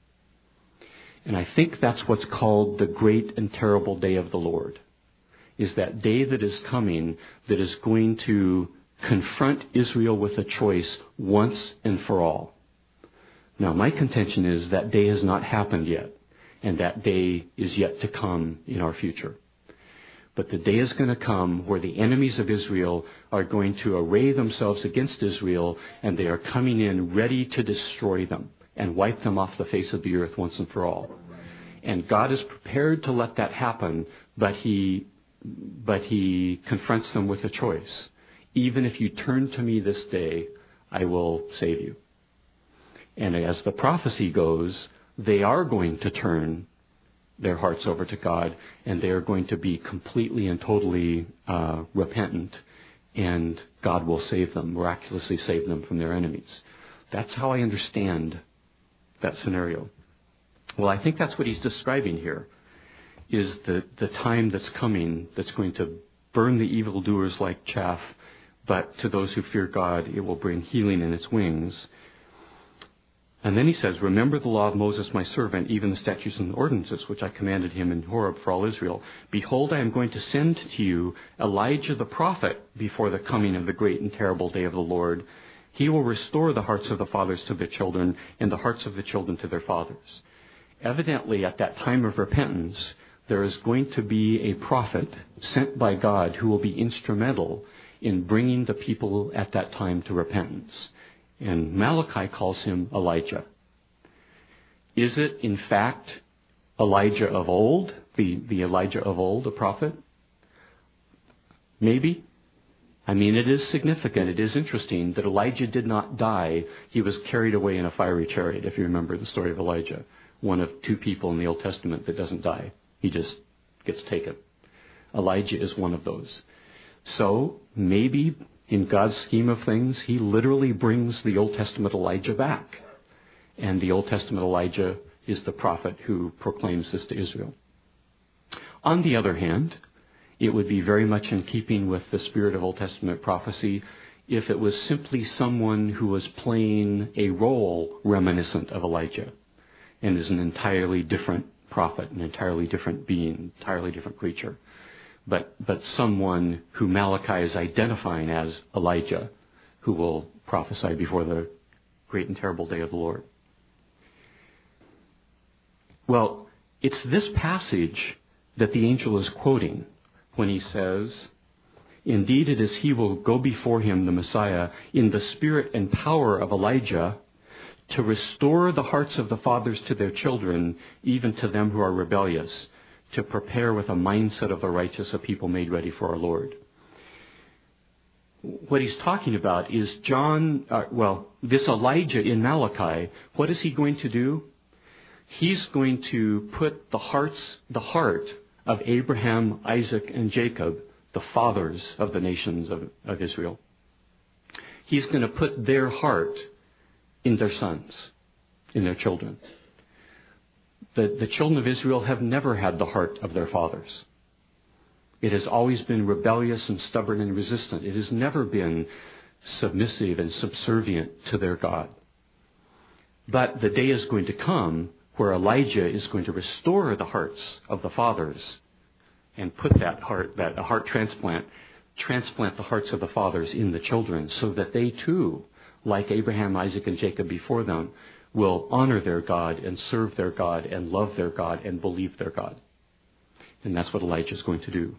And I think that's what's called the great and terrible day of the Lord, is that day that is coming that is going to confront Israel with a choice once and for all. Now, my contention is that day has not happened yet, and that day is yet to come in our future. But the day is going to come where the enemies of Israel are going to array themselves against Israel, and they are coming in ready to destroy them and wipe them off the face of the earth once and for all. And God is prepared to let that happen, but he, but he confronts them with a choice. Even if you turn to me this day, I will save you. And as the prophecy goes, they are going to turn their hearts over to God, and they are going to be completely and totally uh, repentant, and God will save them, miraculously save them from their enemies. That's how I understand that scenario. Well, I think that's what he's describing here, is the, the time that's coming that's going to burn the evildoers like chaff, but to those who fear God, it will bring healing in its wings. And then he says, remember the law of Moses my servant, even the statutes and ordinances which I commanded him in Horeb for all Israel. Behold, I am going to send to you Elijah the prophet before the coming of the great and terrible day of the Lord. He will restore the hearts of the fathers to their children and the hearts of the children to their fathers. Evidently, at that time of repentance, there is going to be a prophet sent by God who will be instrumental in bringing the people at that time to repentance. And Malachi calls him Elijah. Is it, in fact, Elijah of old, the, the Elijah of old, a prophet? Maybe. I mean, it is significant, it is interesting that Elijah did not die. He was carried away in a fiery chariot, if you remember the story of Elijah. One of two people in the Old Testament that doesn't die. He just gets taken. Elijah is one of those. So, maybe in God's scheme of things, he literally brings the Old Testament Elijah back. And the Old Testament Elijah is the prophet who proclaims this to Israel. On the other hand, it would be very much in keeping with the spirit of Old Testament prophecy if it was simply someone who was playing a role reminiscent of Elijah and is an entirely different prophet, an entirely different being, entirely different creature. But, but someone who Malachi is identifying as Elijah, who will prophesy before the great and terrible day of the Lord. Well, it's this passage that the angel is quoting when he says, indeed it is he will go before him, the Messiah, in the spirit and power of Elijah, to restore the hearts of the fathers to their children, even to them who are rebellious, to prepare with a mindset of the righteous a people made ready for our Lord. What he's talking about is John, uh, well, this Elijah in Malachi, what is he going to do? He's going to put the hearts, the heart of Abraham, Isaac, and Jacob, the fathers of the nations of, of Israel. He's going to put their heart in their sons, in their children. The, the children of Israel have never had the heart of their fathers. It has always been rebellious and stubborn and resistant. It has never been submissive and subservient to their God. But the day is going to come where Elijah is going to restore the hearts of the fathers and put that heart, that a heart transplant, transplant the hearts of the fathers in the children so that they too, like Abraham, Isaac, and Jacob before them, will honor their God and serve their God and love their God and believe their God. And that's what Elijah is going to do.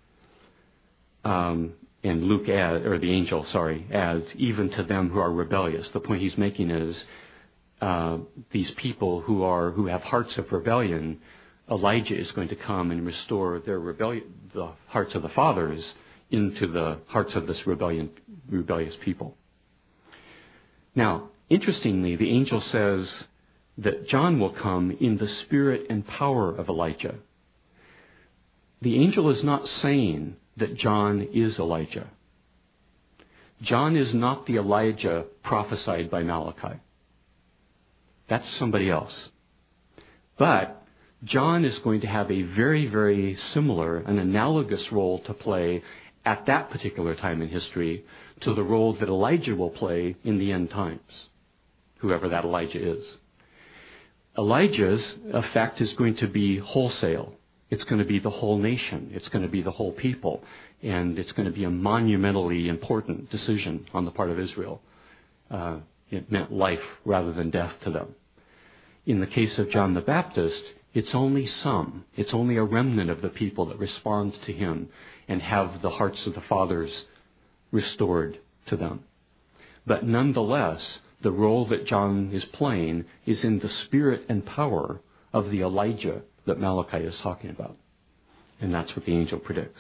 Um, and Luke adds, or the angel, sorry, adds, even to them who are rebellious. The point he's making is uh, these people who are who have hearts of rebellion, Elijah is going to come and restore their rebellion, the hearts of the fathers into the hearts of this rebellion, rebellious people. Now, interestingly, the angel says that John will come in the spirit and power of Elijah. The angel is not saying that John is Elijah. John is not the Elijah prophesied by Malachi. That's somebody else. But John is going to have a very, very similar, an analogous role to play at that particular time in history to the role that Elijah will play in the end times, whoever that Elijah is. Elijah's effect is going to be wholesale. It's going to be the whole nation. It's going to be the whole people. And it's going to be a monumentally important decision on the part of Israel. Uh, it meant life rather than death to them. In the case of John the Baptist, it's only some. It's only a remnant of the people that respond to him and have the hearts of the fathers restored to them. But nonetheless, the role that John is playing is in the spirit and power of the Elijah that Malachi is talking about. And that's what the angel predicts.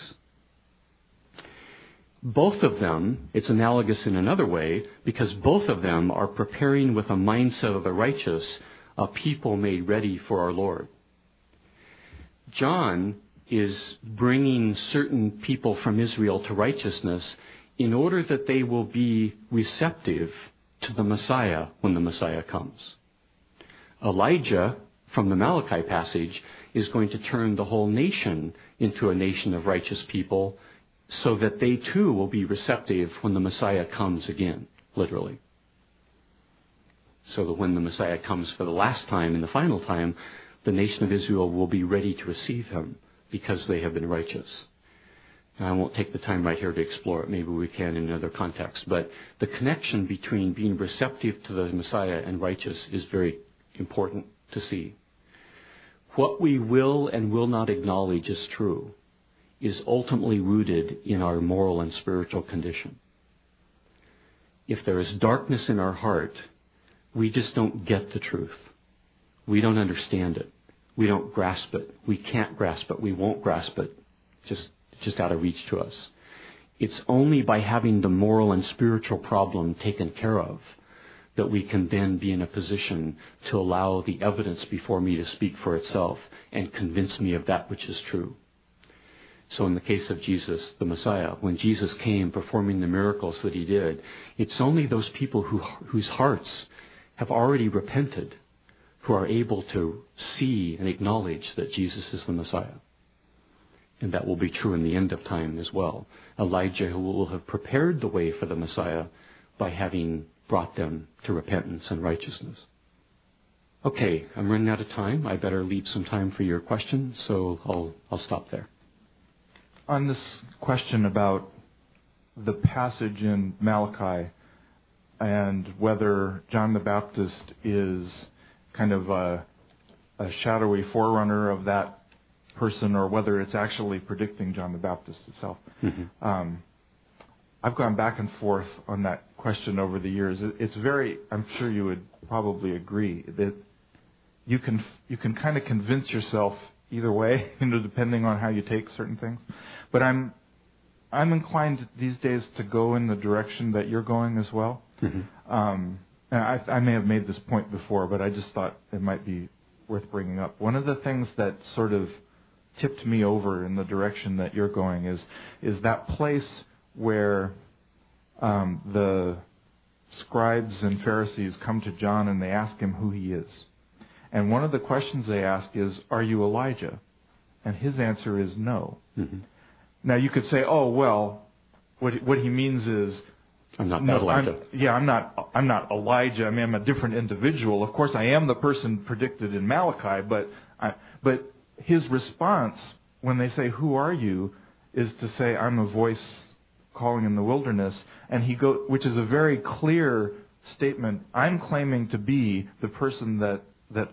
Both of them, it's analogous in another way, because both of them are preparing with a mindset of the righteous a people made ready for our Lord. John is bringing certain people from Israel to righteousness in order that they will be receptive to the Messiah when the Messiah comes. Elijah, from the Malachi passage, is going to turn the whole nation into a nation of righteous people so that they too will be receptive when the Messiah comes again, literally. So that when the Messiah comes for the last time and the final time, the nation of Israel will be ready to receive him because they have been righteous. And I won't take the time right here to explore it. Maybe we can in another context. But the connection between being receptive to the Messiah and righteous is very important to see. What we will and will not acknowledge as true is ultimately rooted in our moral and spiritual condition. If there is darkness in our heart, we just don't get the truth. We don't understand it. We don't grasp it. We can't grasp it. We won't grasp it. Just, just out of reach to us. It's only by having the moral and spiritual problem taken care of that we can then be in a position to allow the evidence before me to speak for itself and convince me of that which is true. So in the case of Jesus, the Messiah, when Jesus came performing the miracles that he did, it's only those people who, whose hearts have already repented who are able to see and acknowledge that Jesus is the Messiah. And that will be true in the end of time as well. Elijah will have prepared the way for the Messiah by having brought them to repentance and righteousness. Okay, I'm running out of time. I better leave some time for your questions, so I'll, I'll stop there. On this question about the passage in Malachi and whether John the Baptist is kind of a, a shadowy forerunner of that person or whether it's actually predicting John the Baptist itself. Mm-hmm. Um, I've gone back and forth on that question over the years. It, it's very, I'm sure you would probably agree that you can you can kind of convince yourself either way, you know, depending on how you take certain things. But I'm I'm inclined these days to go in the direction that you're going as well. Mm-hmm. Um, and I, I may have made this point before, but I just thought it might be worth bringing up. One of the things that sort of tipped me over in the direction that you're going is is that place where um, the scribes and Pharisees come to John and they ask him who he is. And one of the questions they ask is, are you Elijah? And his answer is no. Mm-hmm. Now you could say, oh, well, what he, what he means is, I'm not no, Elijah. I'm, yeah, I'm not. I'm not Elijah. I mean, I'm a different individual. Of course, I am the person predicted in Malachi. But, I, but his response when they say, "Who are you?" is to say, "I'm a voice calling in the wilderness," and he go, which is a very clear statement. I'm claiming to be the person that that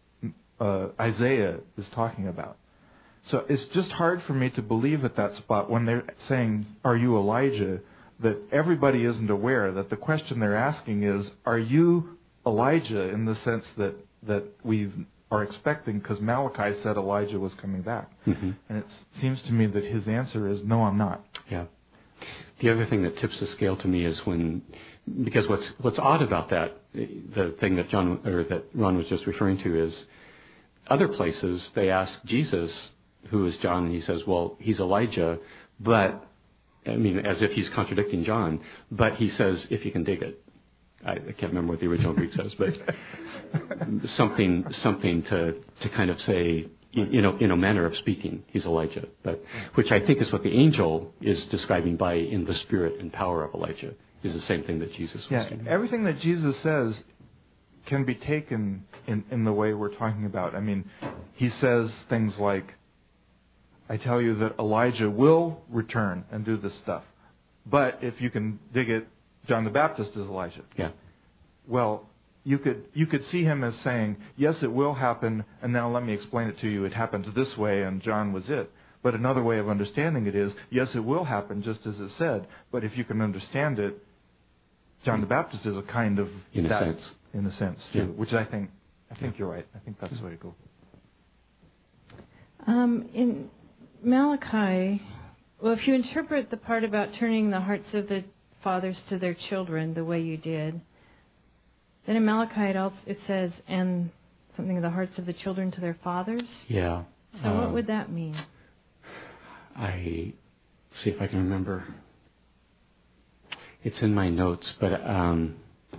uh, Isaiah is talking about. So it's just hard for me to believe at that spot when they're saying, "Are you Elijah?" that everybody isn't aware that the question they're asking is, are you Elijah, in the sense that, that we are expecting, because Malachi said Elijah was coming back. Mm-hmm. And it seems to me that his answer is, no, I'm not. Yeah. The other thing that tips the scale to me is when, because what's what's odd about that, the thing that John or that Ron was just referring to is, other places they ask Jesus, who is John, and he says, well, he's Elijah, but I mean, as if he's contradicting John, but he says, if you can dig it. I, I can't remember what the original Greek says, but something something to, to kind of say, you know, in a manner of speaking, he's Elijah. But which I think is what the angel is describing by in the spirit and power of Elijah, is the same thing that Jesus was yeah, doing. Everything that Jesus says can be taken in, in the way we're talking about. I mean, he says things like, I tell you that Elijah will return and do this stuff. But if you can dig it, John the Baptist is Elijah. Yeah. Well, you could you could see him as saying, yes, it will happen, and now let me explain it to you. It happens this way, and John was it. But another way of understanding it is, yes, it will happen, just as it said. But if you can understand it, John the Baptist is a kind of in a that, sense, in a sense too. Yeah. Which I think I think you're right. I think that's the way to go. Um, in Malachi, well, if you interpret the part about turning the hearts of the fathers to their children the way you did, then in Malachi it, also, it says, and something of the hearts of the children to their fathers. Yeah. So um, what would that mean? I see if I can remember. It's in my notes, but um,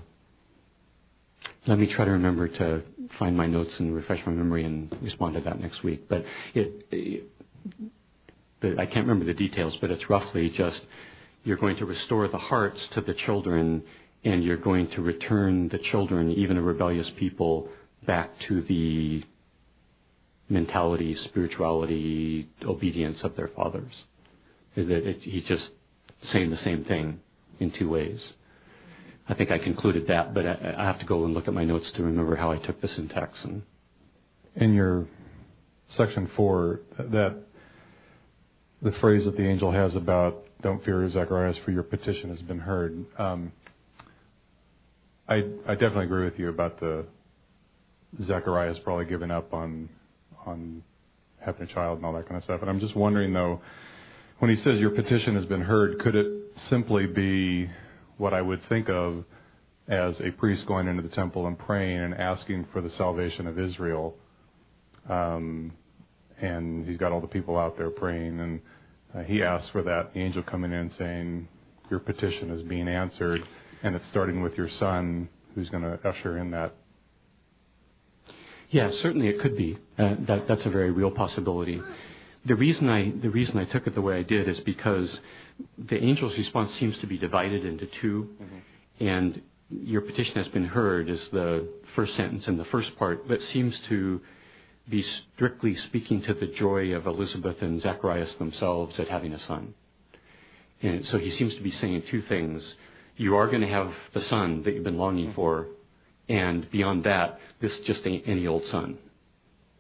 let me try to remember to find my notes and refresh my memory and respond to that next week. But it, it I can't remember the details, but it's roughly just, you're going to restore the hearts to the children, and you're going to return the children, even a rebellious people, back to the mentality, spirituality, obedience of their fathers. That it, he's just saying the same thing in two ways. I think I concluded that, but I, I have to go and look at my notes to remember how I took the syntax. And in your section four, that the phrase that the angel has about "Don't fear, Zacharias, for your petition has been heard." Um, I I definitely agree with you about the Zacharias probably giving up on on having a child and all that kind of stuff. And I'm just wondering though, when he says your petition has been heard, could it simply be what I would think of as a priest going into the temple and praying and asking for the salvation of Israel? Um, and he's got all the people out there praying, and uh, he asks for that. The angel coming in saying, your petition is being answered, and it's starting with your son, who's going to usher in that. Yeah, certainly it could be. Uh, that that's a very real possibility. The reason I the reason I took it the way I did is because the angel's response seems to be divided into two, mm-hmm. and your petition has been heard is the first sentence in the first part, but seems to be strictly speaking to the joy of Elizabeth and Zacharias themselves at having a son. And so he seems to be saying two things. You are going to have the son that you've been longing for, and beyond that, this just ain't any old son.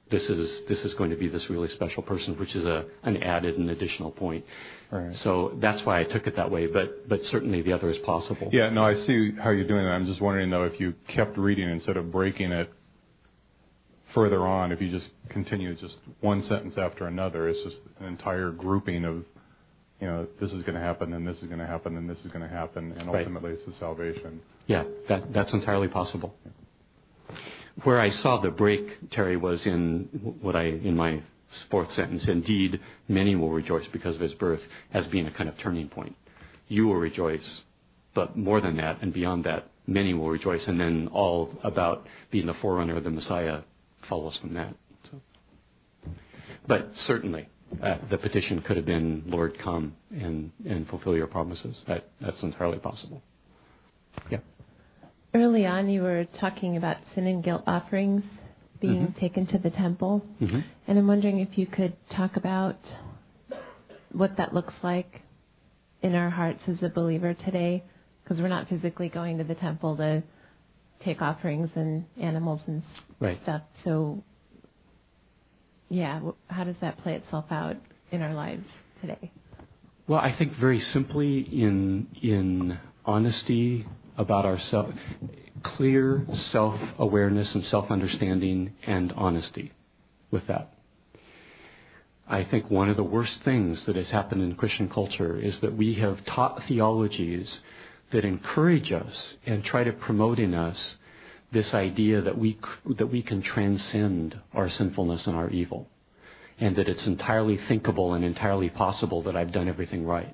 this is this is going to be this really special person, which is a an added and additional point. Right. So that's why I took it that way. But but certainly the other is possible. Yeah. No, I see how you're doing that. I'm just wondering though, if you kept reading instead of breaking it further on, if you just continue just one sentence after another, it's just an entire grouping of, you know, this is going to happen, and this is going to happen, and this is going to happen, and ultimately right. It's the salvation. Yeah, that that's entirely possible. Where I saw the break, Terry, was in what I in my fourth sentence. Indeed, many will rejoice because of his birth, as being a kind of turning point. You will rejoice, but more than that and beyond that, many will rejoice, and then all about being the forerunner of the Messiah follows from that. So. But certainly, uh, the petition could have been, Lord, come and, and fulfill your promises. That That's entirely possible. Yeah. Early on, you were talking about sin and guilt offerings being mm-hmm. taken to the temple. Mm-hmm. And I'm wondering if you could talk about what that looks like in our hearts as a believer today, because we're not physically going to the temple to take offerings and animals and right. stuff. So, yeah, how does that play itself out in our lives today? Well, I think very simply in in honesty about ourselves, clear self-awareness and self-understanding and honesty with that. I think one of the worst things that has happened in Christian culture is that we have taught theologies that encourage us and try to promote in us this idea that we that we can transcend our sinfulness and our evil, and that it's entirely thinkable and entirely possible that I've done everything right.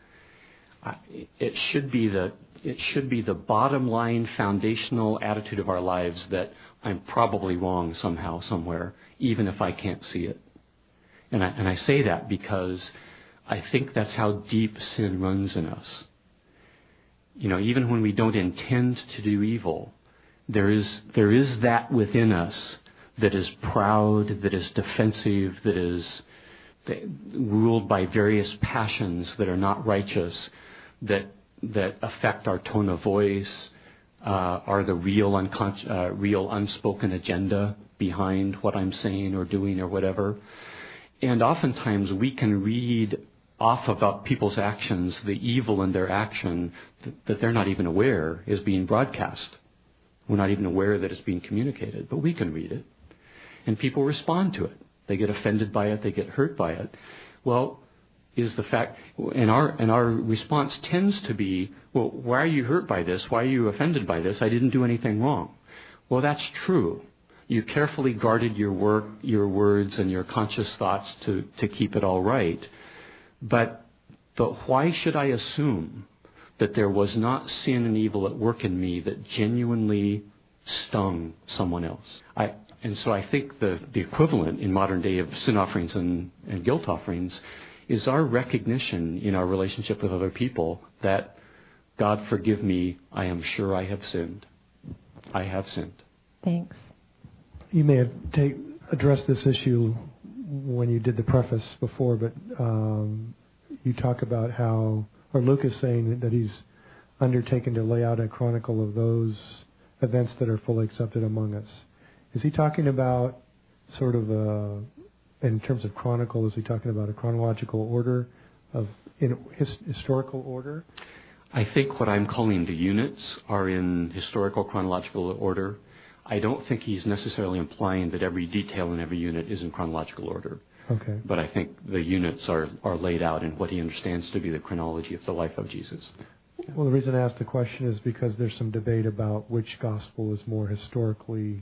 It should be the it should be the bottom line foundational attitude of our lives that I'm probably wrong somehow, somewhere, even if I can't see it. And I, and I say that because I think that's how deep sin runs in us. You know, even when we don't intend to do evil, there is there is that within us that is proud, that is defensive, that is that, ruled by various passions that are not righteous, that that affect our tone of voice, uh, are the real uncon- uh, real unspoken agenda behind what I'm saying or doing or whatever. And oftentimes we can read off about people's actions the evil in their action that, that they're not even aware is being broadcast. We're not even aware that it's being communicated, but we can read it. And people respond to it. They get offended by it. They get hurt by it. Well, is the fact, and our and our response tends to be, well, why are you hurt by this? Why are you offended by this? I didn't do anything wrong. Well, that's true. You carefully guarded your work, your words, and your conscious thoughts to, to keep it all right. But but why should I assume that there was not sin and evil at work in me that genuinely stung someone else? I and so I think the, the equivalent in modern day of sin offerings and, and guilt offerings is our recognition in our relationship with other people that, God forgive me, I am sure I have sinned. I have sinned. Thanks. You may have take, addressed this issue when you did the preface before, but um, you talk about how, or Luke is saying that he's undertaken to lay out a chronicle of those events that are fully accepted among us. Is he talking about sort of a, in terms of chronicle, is he talking about a chronological order of in his, historical order? I think what I'm calling the units are in historical chronological order. I don't think he's necessarily implying that every detail in every unit is in chronological order. Okay. But I think the units are, are laid out in what he understands to be the chronology of the life of Jesus. Well, the reason I asked the question is because there's some debate about which gospel is more historically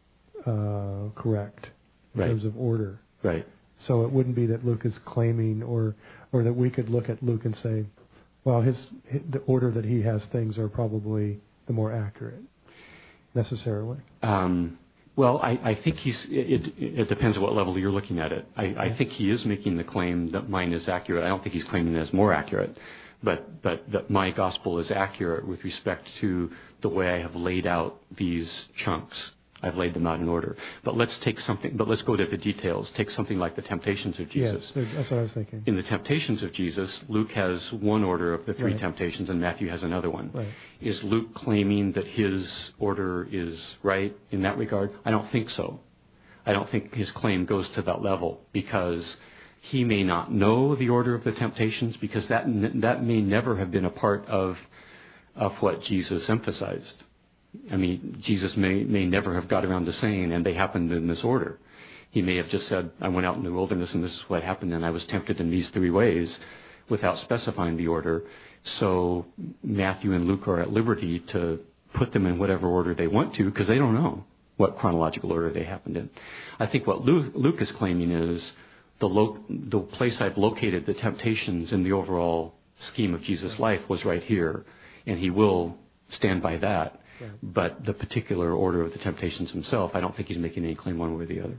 uh, correct in right. terms of order. Right. So it wouldn't be that Luke is claiming, or or that we could look at Luke and say, well, his, his the order that he has things are probably the more accurate, necessarily. Um, well, I, I think he's. It, it, it depends on what level you're looking at it. I, I think he is making the claim that mine is accurate. I don't think he's claiming that it's more accurate, but but that my gospel is accurate with respect to the way I have laid out these chunks. I've laid them out in order. But let's take something, but let's go to the details. Take something like the temptations of Jesus. Yes, that's what I was thinking. In the temptations of Jesus, Luke has one order of the three right. temptations and Matthew has another one. Right. Is Luke claiming that his order is right in that regard? I don't think so. I don't think his claim goes to that level, because he may not know the order of the temptations, because that that may never have been a part of of what Jesus emphasized. I mean, Jesus may may never have got around to saying, and they happened in this order. He may have just said, I went out in the wilderness and this is what happened, and I was tempted in these three ways, without specifying the order. So Matthew and Luke are at liberty to put them in whatever order they want to, because they don't know what chronological order they happened in. I think what Luke, Luke is claiming is the, lo- the place I've located the temptations in the overall scheme of Jesus' life was right here, and he will stand by that. Right. But the particular order of the temptations himself, I don't think he's making any claim one way or the other.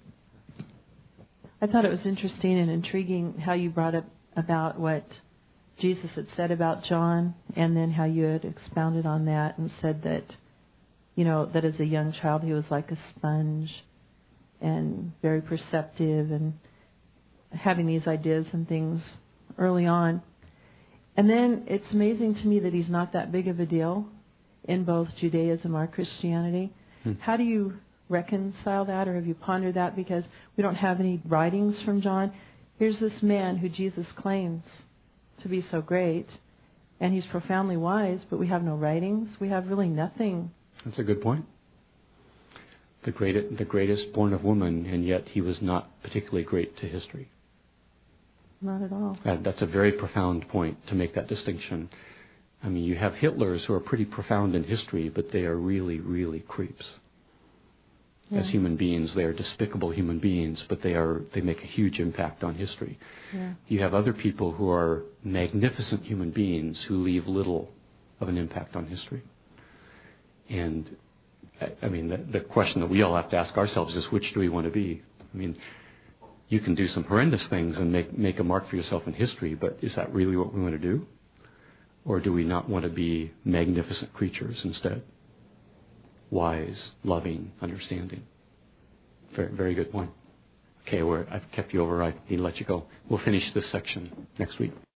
I thought it was interesting and intriguing how you brought up about what Jesus had said about John, and then how you had expounded on that and said that, you know, that as a young child he was like a sponge and very perceptive and having these ideas and things early on. And then it's amazing to me that he's not that big of a deal in both Judaism or Christianity. Hmm. How do you reconcile that, or have you pondered that? Because we don't have any writings from John. Here's this man who Jesus claims to be so great, and he's profoundly wise, but we have no writings. We have really nothing. That's a good point. The greatest, the greatest born of woman, and yet he was not particularly great to history. Not at all. Uh, that's a very profound point to make that distinction. I mean, you have Hitlers who are pretty profound in history, but they are really, really creeps. Yeah. As human beings, they are despicable human beings, but they are they make a huge impact on history. Yeah. You have other people who are magnificent human beings who leave little of an impact on history. And, I, I mean, the, the question that we all have to ask ourselves is, which do we want to be? I mean, you can do some horrendous things and make, make a mark for yourself in history, but is that really what we want to do? Or do we not want to be magnificent creatures instead? Wise, loving, understanding. Very, very good point. Okay, we're, I've kept you over. I need to let you go. We'll finish this section next week.